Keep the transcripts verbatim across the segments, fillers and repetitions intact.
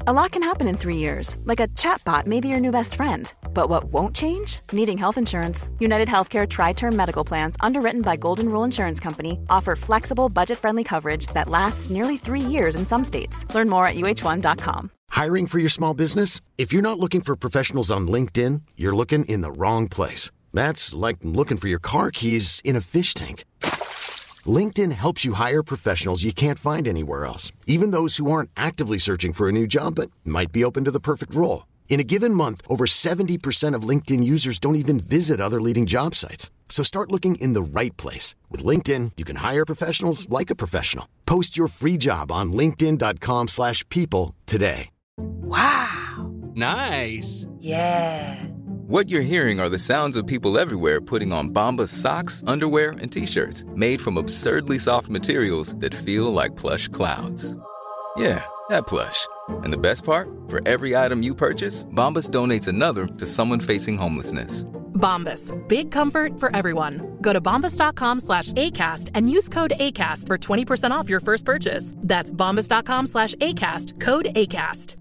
A lot can happen in three years, like a chatbot may be your new best friend. But what won't change? Needing health insurance. United Healthcare Tri-Term Medical Plans, underwritten by Golden Rule Insurance Company, offer flexible, budget-friendly coverage that lasts nearly three years in some states. Learn more at U H one dot com. Hiring for your small business? If you're not looking for professionals on LinkedIn, you're looking in the wrong place. That's like looking for your car keys in a fish tank. LinkedIn helps you hire professionals you can't find anywhere else, even those who aren't actively searching for a new job but might be open to the perfect role. In a given month, over seventy percent of LinkedIn users don't even visit other leading job sites. So start looking in the right place. With LinkedIn, you can hire professionals like a professional. Post your free job on linkedin dot com slash people today. Wow. Nice. Yeah. What you're hearing are the sounds of people everywhere putting on Bombas socks, underwear, and T-shirts made from absurdly soft materials that feel like plush clouds. Yeah, that plush. And the best part? For every item you purchase, Bombas donates another to someone facing homelessness. Bombas. Big comfort for everyone. Go to bombas dot com slash ACAST and use code ACAST for twenty percent off your first purchase. That's bombas dot com slash ACAST. Code ACAST.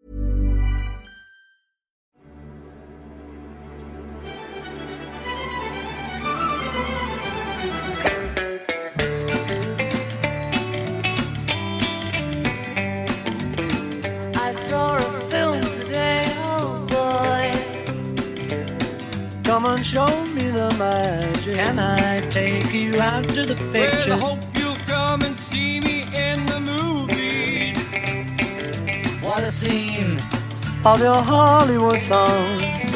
Come and show me the magic. Can I take you out to the pictures? Well, I hope you'll come and see me in the movies. What a scene of your Hollywood song.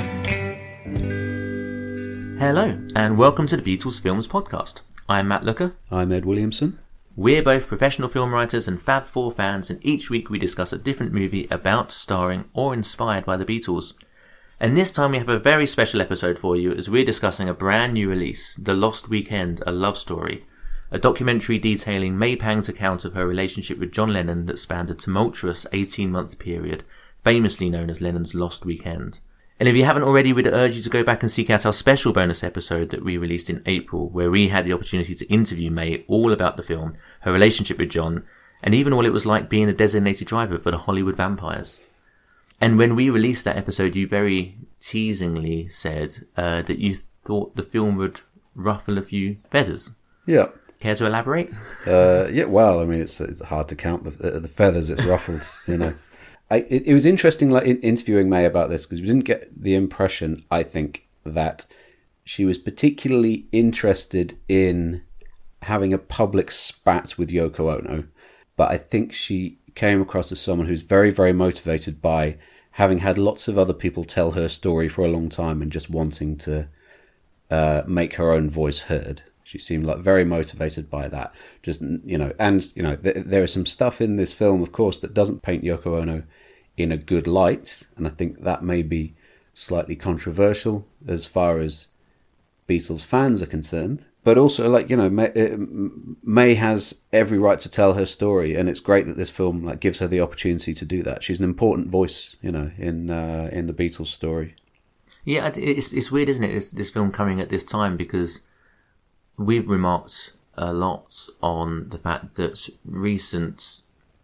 Hello, and welcome to the Beatles Films Podcast. I'm Matt Looker. I'm Ed Williamson. We're both professional film writers and Fab Four fans, and each week we discuss a different movie about, starring, or inspired by the Beatles. And this time we have a very special episode for you as we're discussing a brand new release, The Lost Weekend, A Love Story, a documentary detailing May Pang's account of her relationship with John Lennon that spanned a tumultuous eighteen-month period, famously known as Lennon's Lost Weekend. And if you haven't already, we'd urge you to go back and seek out our special bonus episode that we released in April, where we had the opportunity to interview May all about the film, her relationship with John, and even what it was like being a designated driver for the Hollywood vampires. And when we released that episode, you very teasingly said uh, that you thought the film would ruffle a few feathers. Yeah. Care to elaborate? Uh, yeah, well, I mean, it's, it's hard to count the, the feathers it's ruffled, you know. I, it, it was interesting like in, interviewing May about this, because we didn't get the impression, I think, that she was particularly interested in having a public spat with Yoko Ono. But I think she came across as someone who's very, very motivated by having had lots of other people tell her story for a long time and just wanting to uh, make her own voice heard. She seemed like very motivated by that. Just, you know, and, you know, th- there is some stuff in this film, of course, that doesn't paint Yoko Ono in a good light. And I think that may be slightly controversial as far as Beatles fans are concerned. But also, like, you know, May, May has every right to tell her story, and it's great that this film like gives her the opportunity to do that. She's an important voice, you know, in uh, in the Beatles story. Yeah, it's it's weird, isn't it? This, this film coming at this time, because we've remarked a lot on the fact that recent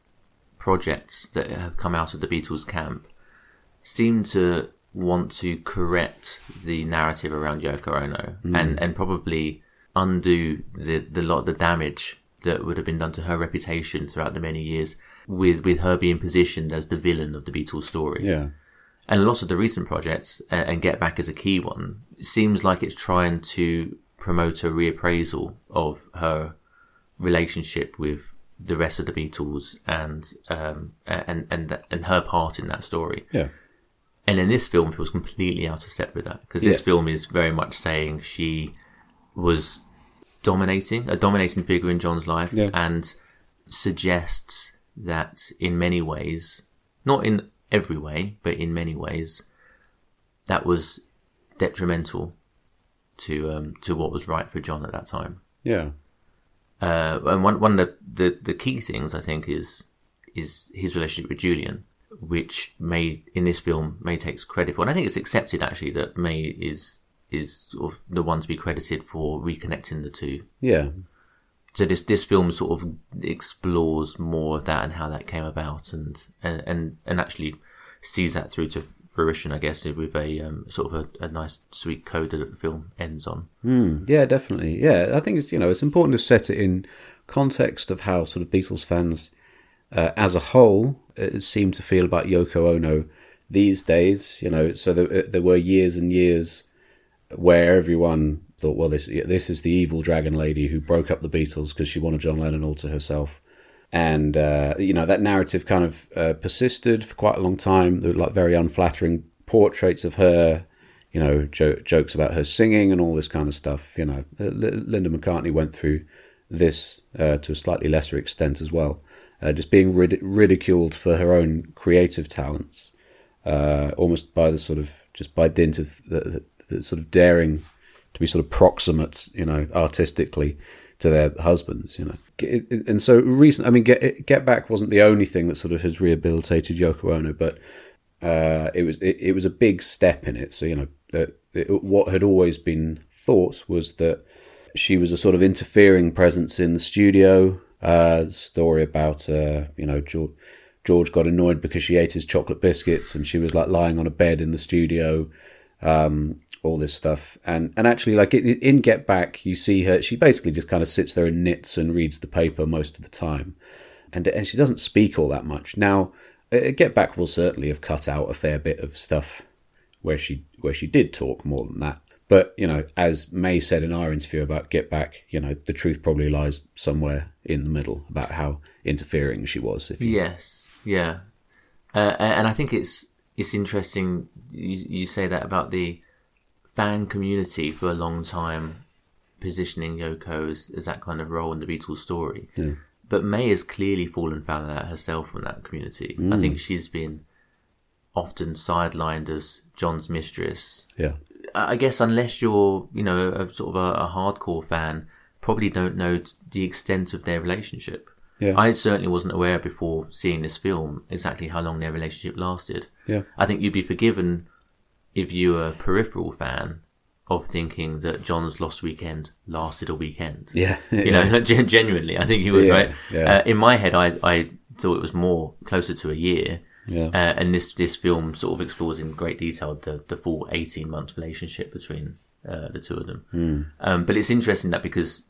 projects that have come out of the Beatles camp seem to want to correct the narrative around Yoko Ono mm. and and probably undo the the lot the damage that would have been done to her reputation throughout the many years with with her being positioned as the villain of the Beatles story. Yeah. And a lot of the recent projects, uh, and Get Back is a key one, seems like it's trying to promote a reappraisal of her relationship with the rest of the Beatles and um and and and her part in that story. Yeah. And then this film feels completely out of step with that, because yes. this film is very much saying she was dominating, a dominating figure in John's life, yeah. and suggests that in many ways, not in every way, but in many ways, that was detrimental to um, to what was right for John at that time. Yeah. Uh, and one one of the, the, the key things, I think, is is his relationship with Julian, which May in this film May takes credit for, and I think it's accepted actually that May is is sort of the one to be credited for reconnecting the two. Yeah. so this this film sort of explores more of that and how that came about, and and and, and actually sees that through to fruition, I guess, with a um, sort of a, a nice sweet coda that the film ends on. Mm, yeah, definitely. Yeah, I think it's, you know, it's important to set it in context of how sort of Beatles fans uh, as a whole uh, seem to feel about Yoko Ono these days. You know, so there, there were years and years where everyone thought, well, this this is the evil dragon lady who broke up the Beatles because she wanted John Lennon all to herself. And, uh, you know, that narrative kind of uh, persisted for quite a long time. There were like very unflattering portraits of her, you know, jo- jokes about her singing and all this kind of stuff. You know, L- Linda McCartney went through this uh, to a slightly lesser extent as well, uh, just being rid- ridiculed for her own creative talents, uh, almost by the sort of, just by dint of the, the, the sort of daring to be sort of proximate, you know, artistically to their husbands, you know. And so recent, I mean, Get, Get Back wasn't the only thing that sort of has rehabilitated Yoko Ono, but uh, it was it, it was a big step in it. So, you know, uh, it, what had always been thought was that she was a sort of interfering presence in the studio. Uh, story about, uh, you know, George, George got annoyed because she ate his chocolate biscuits and she was like lying on a bed in the studio. Um, all this stuff, and and actually, like in, in Get Back, you see her. She basically just kind of sits there and knits and reads the paper most of the time, and and she doesn't speak all that much. Now, uh, Get Back will certainly have cut out a fair bit of stuff where she where she did talk more than that. But you know, as May said in our interview about Get Back, you know, the truth probably lies somewhere in the middle about how interfering she was. If you... Yes, yeah, uh, and I think it's it's interesting you, you say that about the fan community for a long time positioning Yoko as, as that kind of role in the Beatles story. Yeah. But May has clearly fallen foul of that herself from that community. Mm. I think she's been often sidelined as John's mistress. Yeah. I guess unless you're, you know, a sort of a, a hardcore fan, probably don't know the extent of their relationship. Yeah. I certainly wasn't aware before seeing this film exactly how long their relationship lasted. Yeah. I think you'd be forgiven if you were a peripheral fan of thinking that John's Lost Weekend lasted a weekend. Yeah. You know, gen- genuinely, I think you would, yeah, right? Yeah. Uh, in my head, I, I thought it was more closer to a year. Yeah. Uh, and this, this film sort of explores in great detail the, the full eighteen month relationship between uh, the two of them. Mm. Um, but it's interesting that because,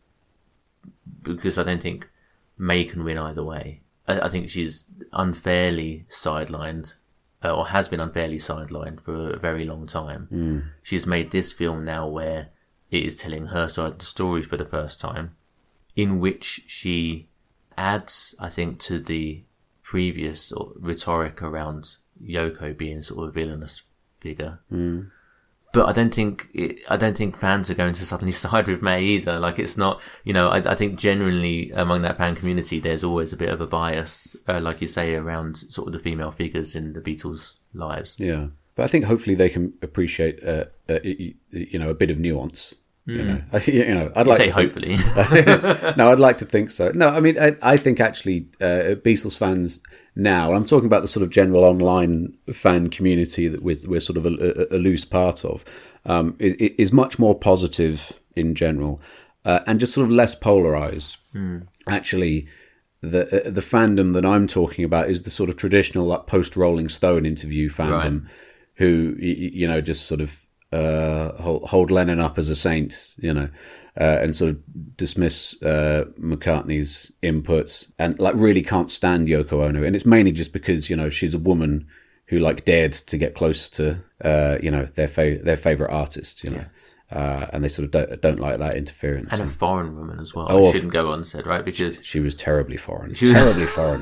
because I don't think May can win either way. I, I think she's unfairly sidelined. Uh, or has been unfairly sidelined for a very long time. Mm. She's made this film now where it is telling her side of the story for the first time, in which she adds, I think, to the previous rhetoric around Yoko being sort of a villainous figure. Mm. But I don't think it, I don't think fans are going to suddenly side with May either. Like, it's not, you know, I, I think generally among that fan community, there's always a bit of a bias, uh, like you say, around sort of the female figures in the Beatles' lives. Yeah, but I think hopefully they can appreciate, uh, uh, you know, a bit of nuance. Mm. You know, you know, I'd you like say to hopefully. Think, no, I'd like to think so. No, I mean, I, I think actually, uh, Beatles fans now, I'm talking about the sort of general online fan community that we're, we're sort of a, a, a loose part of, um, is, is much more positive in general, uh, and just sort of less polarized. Mm. Actually, the uh, the fandom that I'm talking about is the sort of traditional like, post Rolling Stone interview fandom, right. who you know just sort of uh, hold, hold Lennon up as a saint, you know. Uh, and sort of dismiss uh, McCartney's input and like really can't stand Yoko Ono. And it's mainly just because, you know, she's a woman who like dared to get close to, uh, you know, their fa- their favorite artist, you know. Yes. Uh, and they sort of don't, don't like that interference. And a foreign woman as well. Oh, I shouldn't go unsaid, right? Because she was terribly foreign. She was terribly foreign.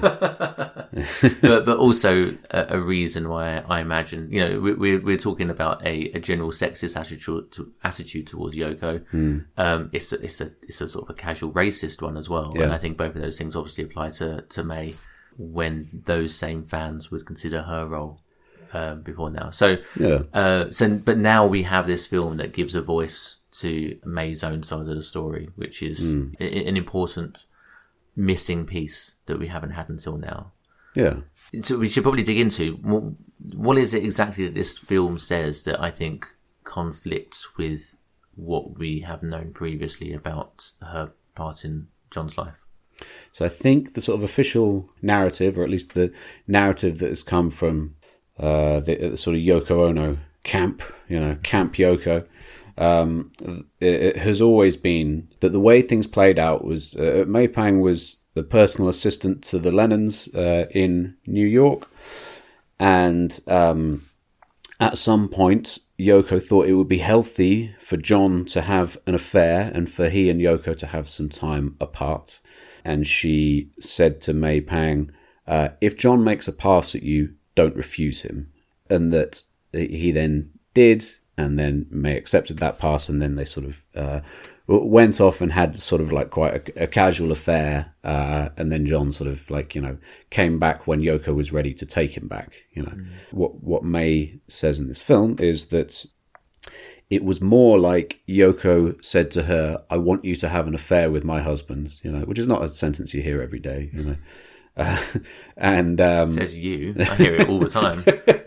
but but also a, a reason why I imagine, you know, we, we're we're talking about a, a general sexist attitude to, attitude towards Yoko. Mm. Um, it's a, it's a it's a sort of a casual racist one as well. Yeah. And I think both of those things obviously apply to to May when those same fans would consider her role. Um, before now, so yeah. Uh, so but now we have this film that gives a voice to May's own side of the story, which is mm. a, an important missing piece that we haven't had until now. Yeah. So we should probably dig into what, what is it exactly that this film says that I think conflicts with what we have known previously about her part in John's life. So I think the sort of official narrative, or at least the narrative that has come from uh, the, the sort of Yoko Ono camp, you know, Camp Yoko, um, it, it has always been that the way things played out was uh, May Pang was the personal assistant to the Lennons uh, in New York, and um, at some point Yoko thought it would be healthy for John to have an affair and for he and Yoko to have some time apart. And she said to May Pang, uh, if John makes a pass at you, don't refuse him. And that he then did, and then May accepted that pass, and then they sort of uh, went off and had sort of like quite a, a casual affair. Uh, and then John sort of like, you know, came back when Yoko was ready to take him back. You know, mm. what what May says in this film is that it was more like Yoko said to her, I want you to have an affair with my husband, you know, which is not a sentence you hear every day, you know. Uh, and um, says you. I hear it all the time.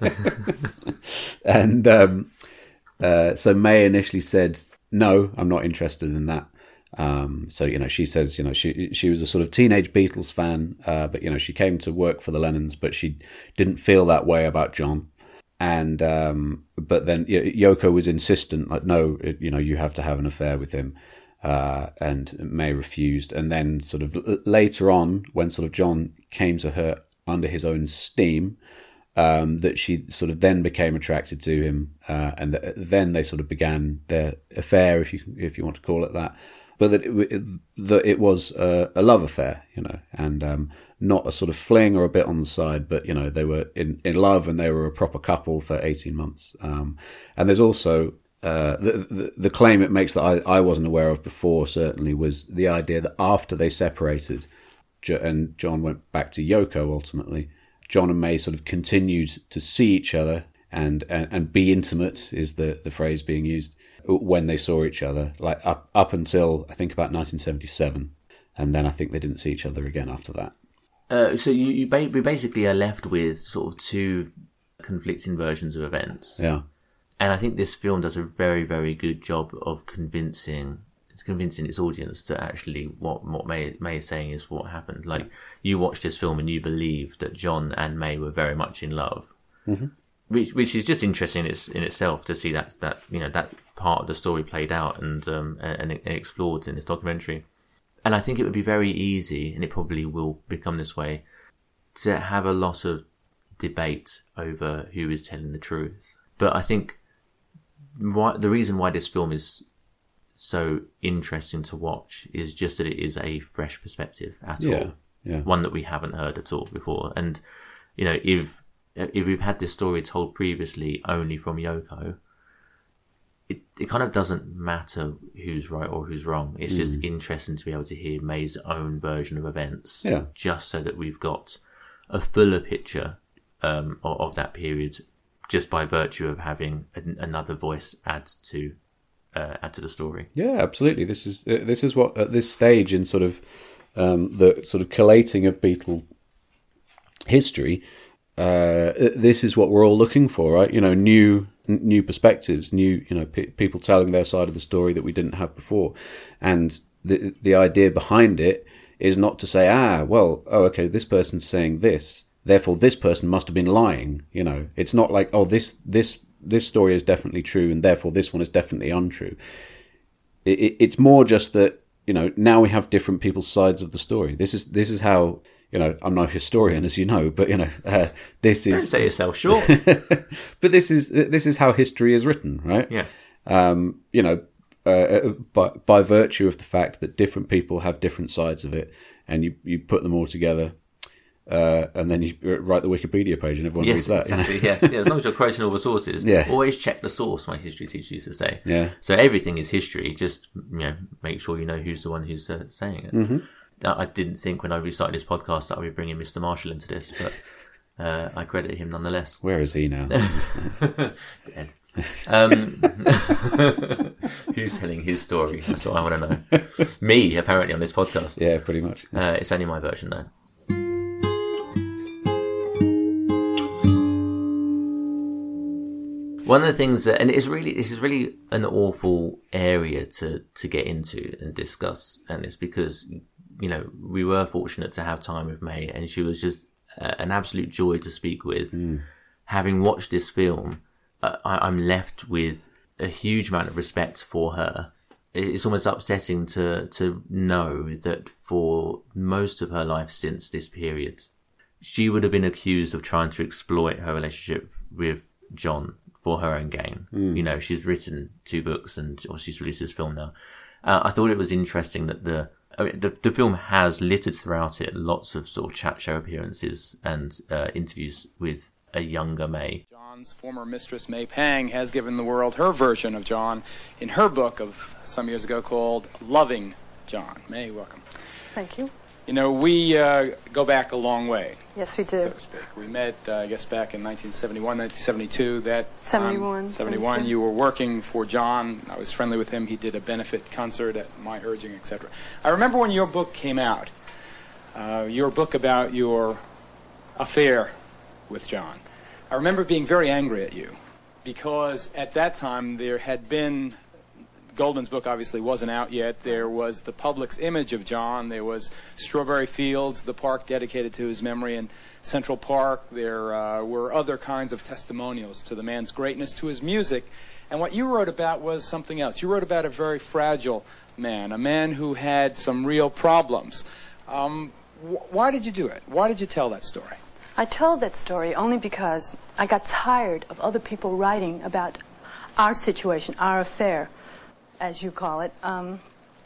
and um, uh, so May initially said, no, I'm not interested in that. Um, so, you know, she says, you know, she she was a sort of teenage Beatles fan, uh, but, you know, she came to work for the Lennons, but she didn't feel that way about John. And, um, but then Yoko was insistent, like, no, you know, you have to have an affair with him. Uh, and May refused. And then sort of later on, when sort of John came to her under his own steam, um, that she sort of then became attracted to him. Uh, and th- then they sort of began their affair, if you, if you want to call it that. But that it, it, that it was a, a love affair, you know, and, um, not a sort of fling or a bit on the side, but, you know, they were in, in love and they were a proper couple for eighteen months. Um, and there's also, uh, the, the, the claim it makes that I, I wasn't aware of before, certainly, was the idea that after they separated and John went back to Yoko ultimately, John and May sort of continued to see each other and, and, and be intimate is the, the phrase being used when they saw each other, like up, up until I think about nineteen seventy-seven. And then I think they didn't see each other again after that. Uh, so you, you ba- we basically are left with sort of two conflicting versions of events. Yeah. And I think this film does a very, very good job of convincing it's convincing its audience that actually what, what May, May is saying is what happened. Like, you watch this film and you believe that John and May were very much in love. Mm-hmm. Which which is just interesting in, its, in itself to see that, that, you know, that part of the story played out and, um, and, and explored in this documentary. And I think it would be very easy, and it probably will become this way, to have a lot of debate over who is telling the truth. But I think why, the reason why this film is so interesting to watch is just that it is a fresh perspective at yeah, all. Yeah. One that we haven't heard at all before. And, you know, if if we've had this story told previously only from Yoko, It, it kind of doesn't matter who's right or who's wrong. It's mm. just interesting to be able to hear May's own version of events, yeah. just so that we've got a fuller picture um, of, of that period, just by virtue of having an, another voice add to uh, add to the story. Yeah, absolutely. This is uh, this is what at this stage in sort of um, the sort of collating of Beatle history. Uh, this is what we're all looking for, right? You know, new. new perspectives, new, you know, pe- people telling their side of the story that we didn't have before. And the the idea behind it is not to say, ah, well, oh, okay, this person's saying this, therefore this person must have been lying. You know, it's not like, oh, this, this, this story is definitely true and therefore this one is definitely untrue. It, it, it's more just that, you know, now we have different people's sides of the story. This is, this is how, you know, I'm no historian, as you know, but, you know, uh, this is... Don't say yourself short. But this is this is how history is written, right? Yeah. Um, you know, uh, by, by virtue of the fact that different people have different sides of it, and you, you put them all together, uh, and then you write the Wikipedia page and everyone yes, reads that. Exactly, you know? yes, yeah, as long as you're quoting all the sources. Yeah. Always check the source, my history teacher used to say. Yeah. So everything is history, just, you know, make sure you know who's the one who's uh, saying it. Mm-hmm. I didn't think when I restarted this podcast that I would be bringing Mister Marshall into this, but uh, I credit him nonetheless. Where is he now? Dead. Um, who's telling his story? That's what I want to know. Me, apparently, on this podcast. Yeah, pretty much. Uh, it's only my version, though. One of the things that, and it's really, this is really an awful area to, to get into and discuss, and it's because you know, we were fortunate to have time with May, and she was just uh, an absolute joy to speak with. Mm. Having watched this film, uh, I, I'm left with a huge amount of respect for her. It's almost upsetting to to know that for most of her life since this period, she would have been accused of trying to exploit her relationship with John for her own gain. Mm. You know, she's written two books and or she's released this film now. Uh, I thought it was interesting that the, I mean, the the film has littered throughout it lots of sort of chat show appearances and uh, interviews with a younger May. John's former mistress, May Pang, has given the world her version of John in her book of some years ago called Loving John. May, welcome. Thank you. You know, we uh, go back a long way. Yes, we do. So to speak. We met, uh, I guess, back in nineteen seventy-one, nineteen seventy-two. That seventy-one. Um, seventy-one, you were working for John. I was friendly with him. He did a benefit concert at my urging, et cetera. I remember when your book came out, uh, your book about your affair with John. I remember being very angry at you because at that time there had been, Goldman's book obviously wasn't out yet, there was the public's image of John, there was Strawberry Fields, the park dedicated to his memory in Central Park, there uh, were other kinds of testimonials to the man's greatness, to his music, and what you wrote about was something else. You wrote about a very fragile man, a man who had some real problems. Um, wh- why did you do it? Why did you tell that story? I told that story only because I got tired of other people writing about our situation, our affair, as you call it. Um,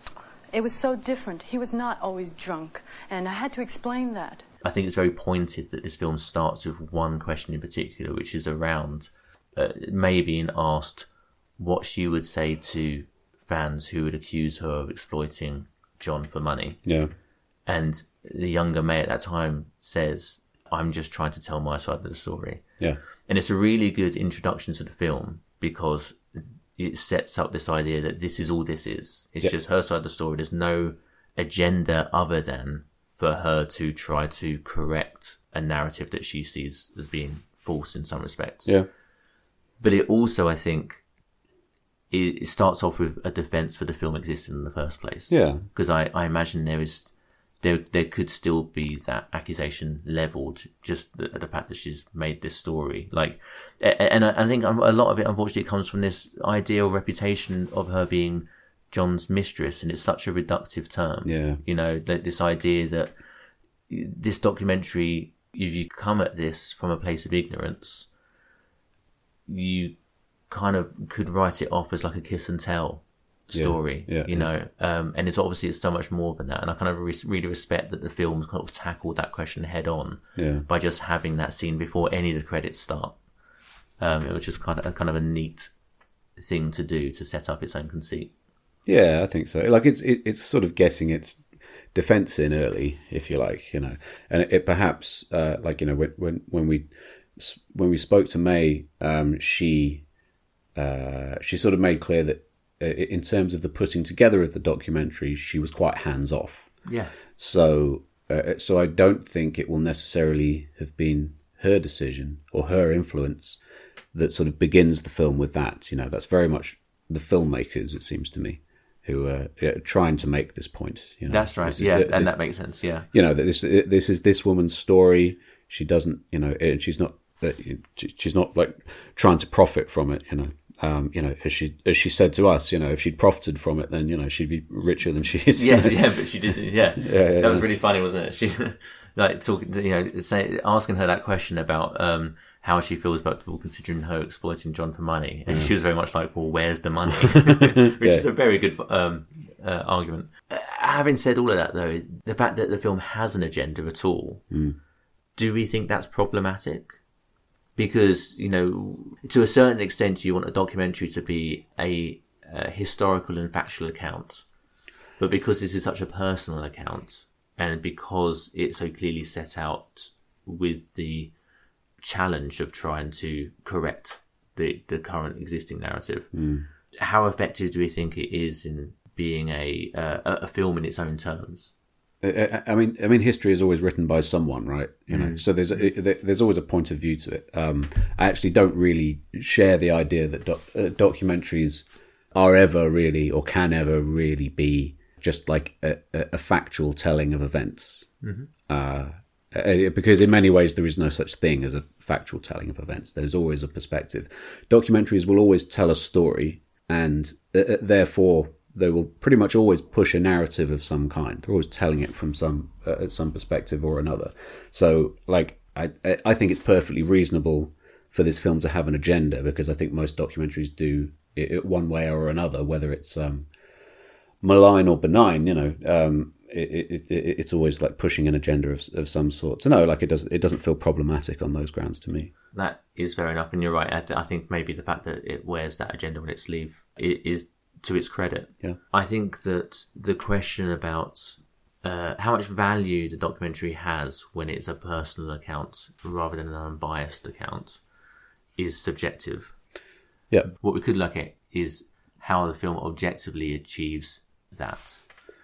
it was so different. He was not always drunk, and I had to explain that. I think it's very pointed that this film starts with one question in particular, which is around uh, May being asked what she would say to fans who would accuse her of exploiting John for money. Yeah. And the younger May at that time says, I'm just trying to tell my side of the story. Yeah. And it's a really good introduction to the film because it sets up this idea that this is all this is. It's yeah. just her side of the story. There's no agenda other than for her to try to correct a narrative that she sees as being false in some respects. Yeah. But it also, I think, it, it starts off with a defense for the film existing in the first place. Yeah. Because I, I imagine there is... There, there could still be that accusation leveled just the, the fact that she's made this story. Like, and I, I think a lot of it, unfortunately, comes from this ideal reputation of her being John's mistress, and it's such a reductive term. Yeah, you know, this idea that this documentary, if you come at this from a place of ignorance, you kind of could write it off as like a kiss and tell story, yeah, yeah, you know, yeah. um, and it's obviously it's so much more than that. And I kind of re- really respect that the film kind of tackled that question head on yeah. by just having that scene before any of the credits start. Um, it was just kind of a kind of a neat thing to do to set up its own conceit. Yeah, I think so. Like it's it, it's sort of getting its defense in early, if you like, you know, and it, it perhaps uh, like you know when when when we when we spoke to May, um, she uh, she sort of made clear that. In terms of the putting together of the documentary, she was quite hands off. Yeah. So, uh, so I don't think it will necessarily have been her decision or her influence that sort of begins the film with that. You know, that's very much the filmmakers, it seems to me, who are uh, trying to make this point. You know, that's right. is, yeah, this, and that makes sense. Yeah. You know, this this is this woman's story. She doesn't, you know, and she's not. Uh, she's not like trying to profit from it. You know. Um, you know, as she as she said to us, you know, if she'd profited from it, then you know she'd be richer than she is. Yes, yeah, but she didn't. Yeah, yeah, yeah that yeah. was really funny, wasn't it? She like talking, you know, say, asking her that question about um, how she feels about people considering her exploiting John for money, and yeah. she was very much like, "Well, where's the money?" Which yeah. is a very good um, uh, argument. Uh, having said all of that, though, the fact that the film has an agenda at all, mm. do we think that's problematic? Because, you know, to a certain extent, you want a documentary to be a, a historical and factual account. But because this is such a personal account, and because it's so clearly set out with the challenge of trying to correct the, the current existing narrative, mm. how effective do we think it is in being a, uh, a film in its own terms? I mean, I mean, history is always written by someone, right? You know, mm. so there's a, there's always a point of view to it. Um, I actually don't really share the idea that doc, uh, documentaries are ever really or can ever really be just like a, a, a factual telling of events. Mm-hmm. Uh, because in many ways there is no such thing as a factual telling of events. There's always a perspective. Documentaries will always tell a story, and uh, therefore they will pretty much always push a narrative of some kind. They're always telling it from some uh, some perspective or another. So, like, I I think it's perfectly reasonable for this film to have an agenda, because I think most documentaries do it one way or another, whether it's um, malign or benign. You know, um, it, it, it, it's always like pushing an agenda of, of some sort. So no, like it doesn't it doesn't feel problematic on those grounds to me. That is fair enough, and you're right. I, I think maybe the fact that it wears that agenda on its sleeve is to its credit. Yeah, I think that the question about uh, how much value the documentary has when it's a personal account rather than an unbiased account is subjective. Yeah. What we could look at is how the film objectively achieves that.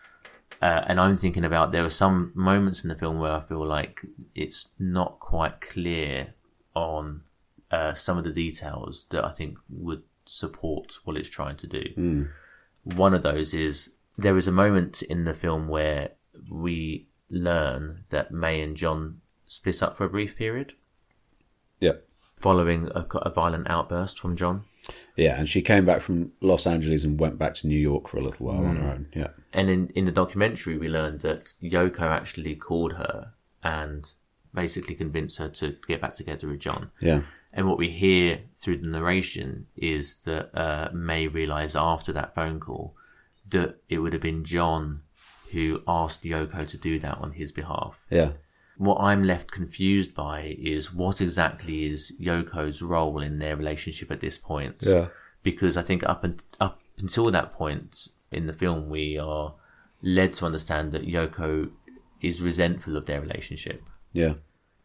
Uh, and I'm thinking about, there are some moments in the film where I feel like it's not quite clear on uh, some of the details that I think would support what it's trying to do. Mm. One of those is, there is a moment in the film where we learn that May and John split up for a brief period. Yeah. Following a, a violent outburst from John. Yeah, and she came back from Los Angeles and went back to New York for a little while mm. on her own. Yeah. And in, in the documentary, we learned that Yoko actually called her and basically convinced her to get back together with John. Yeah. And what we hear through the narration is that uh, May realised after that phone call that it would have been John who asked Yoko to do that on his behalf. Yeah. What I'm left confused by is what exactly is Yoko's role in their relationship at this point. Yeah. Because I think up and up until that point in the film, we are led to understand that Yoko is resentful of their relationship. Yeah.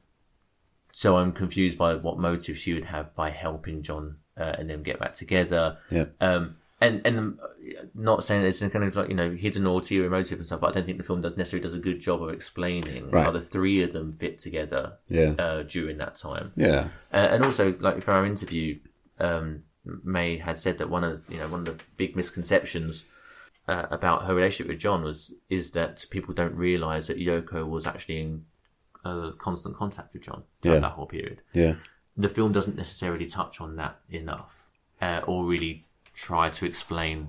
So I'm confused by what motive she would have by helping John uh, and them get back together. Yeah. Um, and and um, not saying it's kind of like, you know, hidden or ulterior motive and stuff, but I don't think the film does necessarily does a good job of explaining right. how the three of them fit together. Yeah. Uh, during that time. Yeah. Uh, and also, like for our interview, um, May had said that one of you know one of the big misconceptions uh, about her relationship with John was is that people don't realise that Yoko was actually in uh, constant contact with John throughout yeah. that whole period. Yeah. The film doesn't necessarily touch on that enough, uh, or really try to explain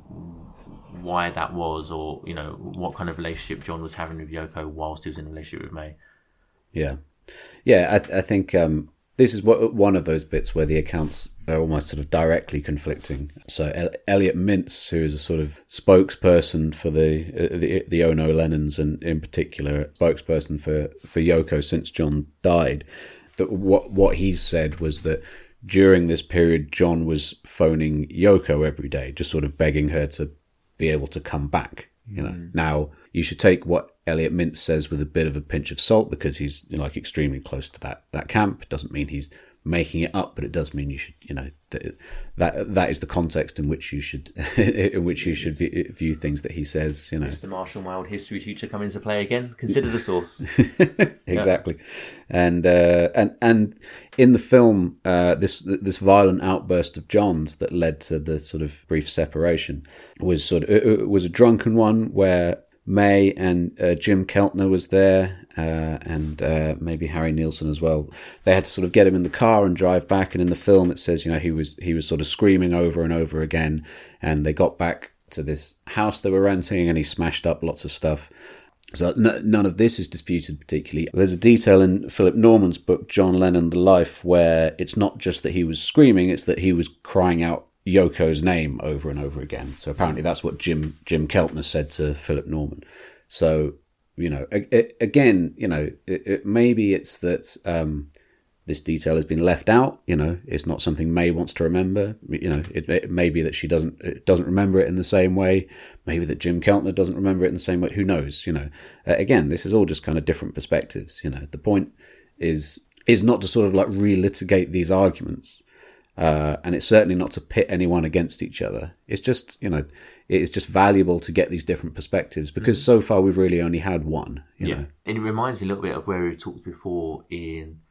why that was, or you know what kind of relationship John was having with Yoko whilst he was in a relationship with May. Yeah, yeah. I, th- I think um, this is what, one of those bits where the accounts are almost sort of directly conflicting. So El- Elliot Mintz, who is a sort of spokesperson for the uh, the, the Ono Lennons, and in particular spokesperson for, for Yoko since John died, that what what he said was that during this period, John was phoning Yoko every day, just sort of begging her to be able to come back. You know, mm. Now you should take what Elliot Mintz says with a bit of a pinch of salt, because he's, you know, like extremely close to that that camp. It doesn't mean he's making it up, but it does mean you should, you know, that that, that is the context in which you should in which you should view, view things that he says. You know, Mister Marshall, my old history teacher, come into play again. Consider the source. Exactly, yeah. and uh, and and in the film, uh, this this violent outburst of John's that led to the sort of brief separation was sort of it was a drunken one where May and uh, Jim Keltner was there, uh, and uh, maybe Harry Nielsen as well. They had to sort of get him in the car and drive back. And in the film, it says, you know, he was he was sort of screaming over and over again. And they got back to this house they were renting, and he smashed up lots of stuff. So n- none of this is disputed particularly. There's a detail in Philip Norman's book, John Lennon: The Life, where it's not just that he was screaming; it's that he was crying out Yoko's name over and over again. So apparently that's what Jim Jim Keltner said to Philip Norman. So, you know, a, a, again, you know, it, it, maybe it's that um, this detail has been left out. You know, it's not something May wants to remember. You know, it, it may be that she doesn't it doesn't remember it in the same way. Maybe that Jim Keltner doesn't remember it in the same way. Who knows? You know, uh, again, this is all just kind of different perspectives. You know, the point is is not to sort of like relitigate these arguments. Uh, and it's certainly not to pit anyone against each other. It's just, you know, it's just valuable to get these different perspectives, because mm-hmm. so far we've really only had one. You yeah, know? And it reminds me a little bit of where we talked before in,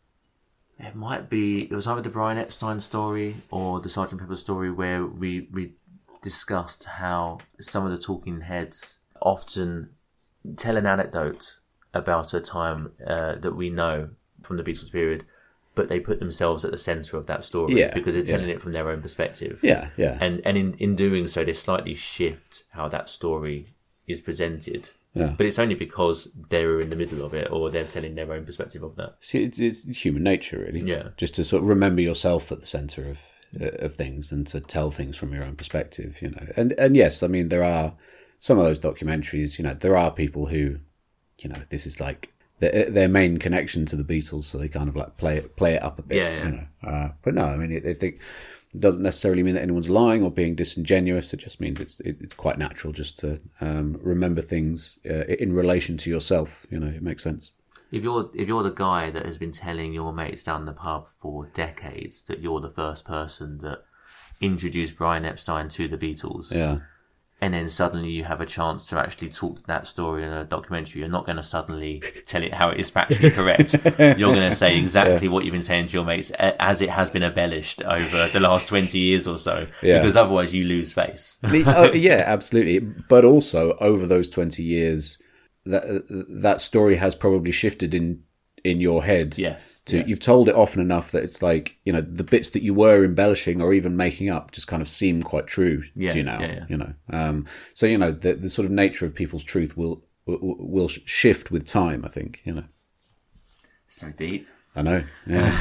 it might be, it was either the Brian Epstein story or the Sergeant Pepper story, where we, we discussed how some of the talking heads often tell an anecdote about a time uh, that we know from the Beatles period, but they put themselves at the centre of that story yeah, because they're telling yeah. it from their own perspective. Yeah, yeah. And and in, in doing so, they slightly shift how that story is presented. Yeah. But it's only because they're in the middle of it, or they're telling their own perspective of that. See, it's, it's human nature, really. Yeah. Just to sort of remember yourself at the centre of uh, of things and to tell things from your own perspective, you know. And and yes, I mean, there are some of those documentaries, you know, there are people who, you know, this is like their, their main connection to the Beatles, so they kind of like play it, play it up a bit, yeah, yeah. you know. Uh, but no, I mean, I think it doesn't necessarily mean that anyone's lying or being disingenuous. It just means it's it, it's quite natural just to um, remember things uh, in relation to yourself. You know, it makes sense. If you're if you're the guy that has been telling your mates down the pub for decades that you're the first person that introduced Brian Epstein to the Beatles, yeah. and then suddenly you have a chance to actually talk that story in a documentary, you're not going to suddenly tell it how it is factually correct. You're going to say exactly yeah. what you've been saying to your mates as it has been embellished over the last twenty years or so, yeah. because otherwise you lose face. oh, yeah, absolutely. But also, over those twenty years, that that story has probably shifted in in your head. Yes. To, yeah. You've told it often enough that it's like, you know, the bits that you were embellishing or even making up just kind of seem quite true yeah, to you now. Yeah, yeah. You know, um, so you know the the sort of nature of people's truth will will, will shift with time. I think, you know. So deep. I know. Yeah.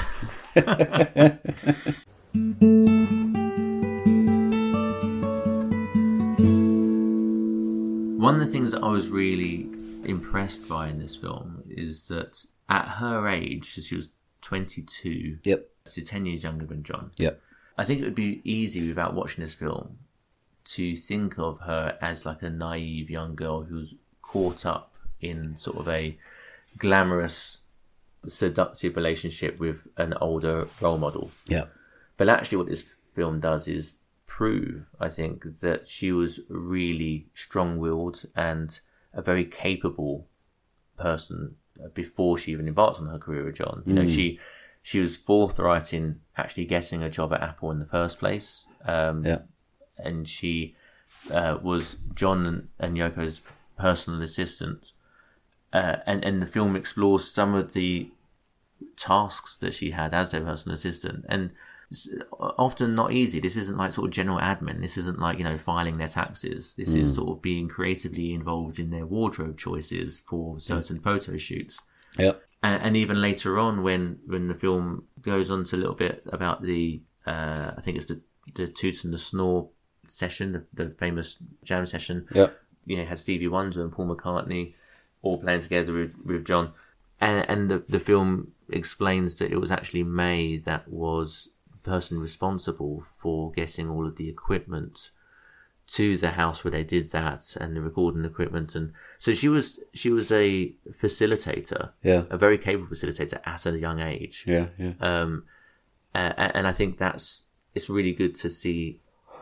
One of the things that I was really impressed by in this film is that at her age, she was twenty-two. Yep. So ten years younger than John. Yep. I think it would be easy without watching this film to think of her as like a naive young girl who's caught up in sort of a glamorous, seductive relationship with an older role model. Yeah. But actually what this film does is prove, I think, that she was really strong-willed and a very capable person before she even embarked on her career with John. You know, mm. she she was forthright in actually getting a job at Apple in the first place. Um, yeah. And she uh, was John and Yoko's personal assistant. Uh, and, and the film explores some of the tasks that she had as their personal assistant. And it's often not easy. This isn't like sort of general admin. This isn't like, you know, filing their taxes. This mm. is sort of being creatively involved in their wardrobe choices for certain yeah. photo shoots. Yeah. And, and even later on, when, when the film goes on to a little bit about the, uh, I think it's the, the Toot and the Snore session, the, the famous jam session. Yeah. You know, it had Stevie Wonder and Paul McCartney all playing together with, with John. And, and the, the film explains that it was actually May that was person responsible for getting all of the equipment to the house where they did that and the recording equipment, and so she was she was a facilitator, yeah, a very capable facilitator at a young age, yeah, yeah. Um, and, and I think that's it's really good to see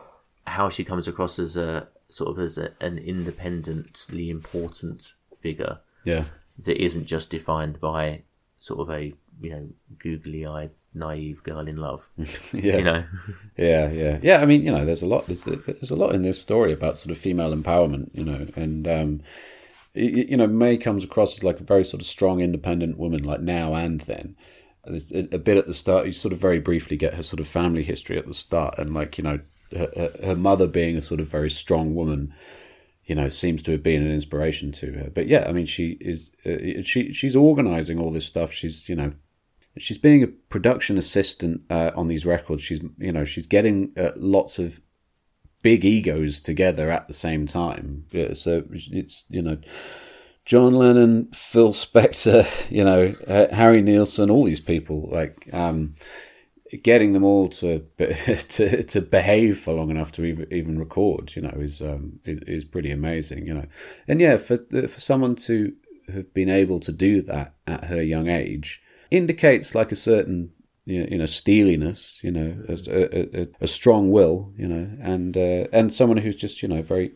how she comes across as a sort of as a, an independently important figure, yeah, that isn't just defined by sort of a you know googly-eyed naive girl in love. yeah, you know, yeah, yeah, yeah. I mean, you know, there's a lot. There's there's a lot in this story about sort of female empowerment. You know, and um, you, you know, May comes across as like a very sort of strong, independent woman, like now and then. There's a, a bit at the start. You sort of very briefly get her sort of family history at the start, and like you know, her, her mother being a sort of very strong woman, you know, seems to have been an inspiration to her. But yeah, I mean, she is uh, she she's organising all this stuff. She's you know. She's being a production assistant uh, on these records. She's, you know, she's getting uh, lots of big egos together at the same time. Yeah, so it's, you know, John Lennon, Phil Spector, you know, uh, Harry Nilsson, all these people, like um, getting them all to to to behave for long enough to even, even record, you know, is um is, is pretty amazing, you know. And yeah, for for someone to have been able to do that at her young age indicates like a certain, you know, steeliness, you know, a, a, a strong will, you know, and uh, and someone who's just, you know, very,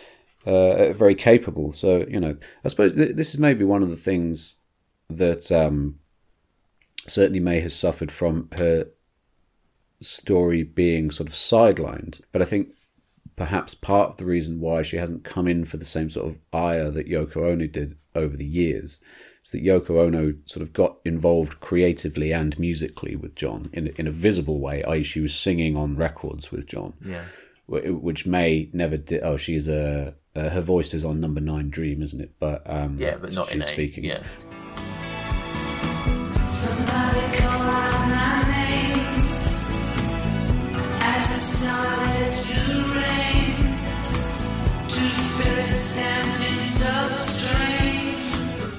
uh, very capable. So, you know, I suppose th- this is maybe one of the things that um, certainly May has suffered from her story being sort of sidelined. But I think perhaps part of the reason why she hasn't come in for the same sort of ire that Yoko Ono did over the years is that Yoko Ono sort of got involved creatively and musically with John in, in a visible way, that is she was singing on records with John. Yeah. Which May never did. Oh, she's a, uh, her voice is on Number Nine Dream, isn't it? But um, yeah, but not she's in a, speaking. Yeah. Somebody call out my name as it started to rain. Two spirits dancing so strange.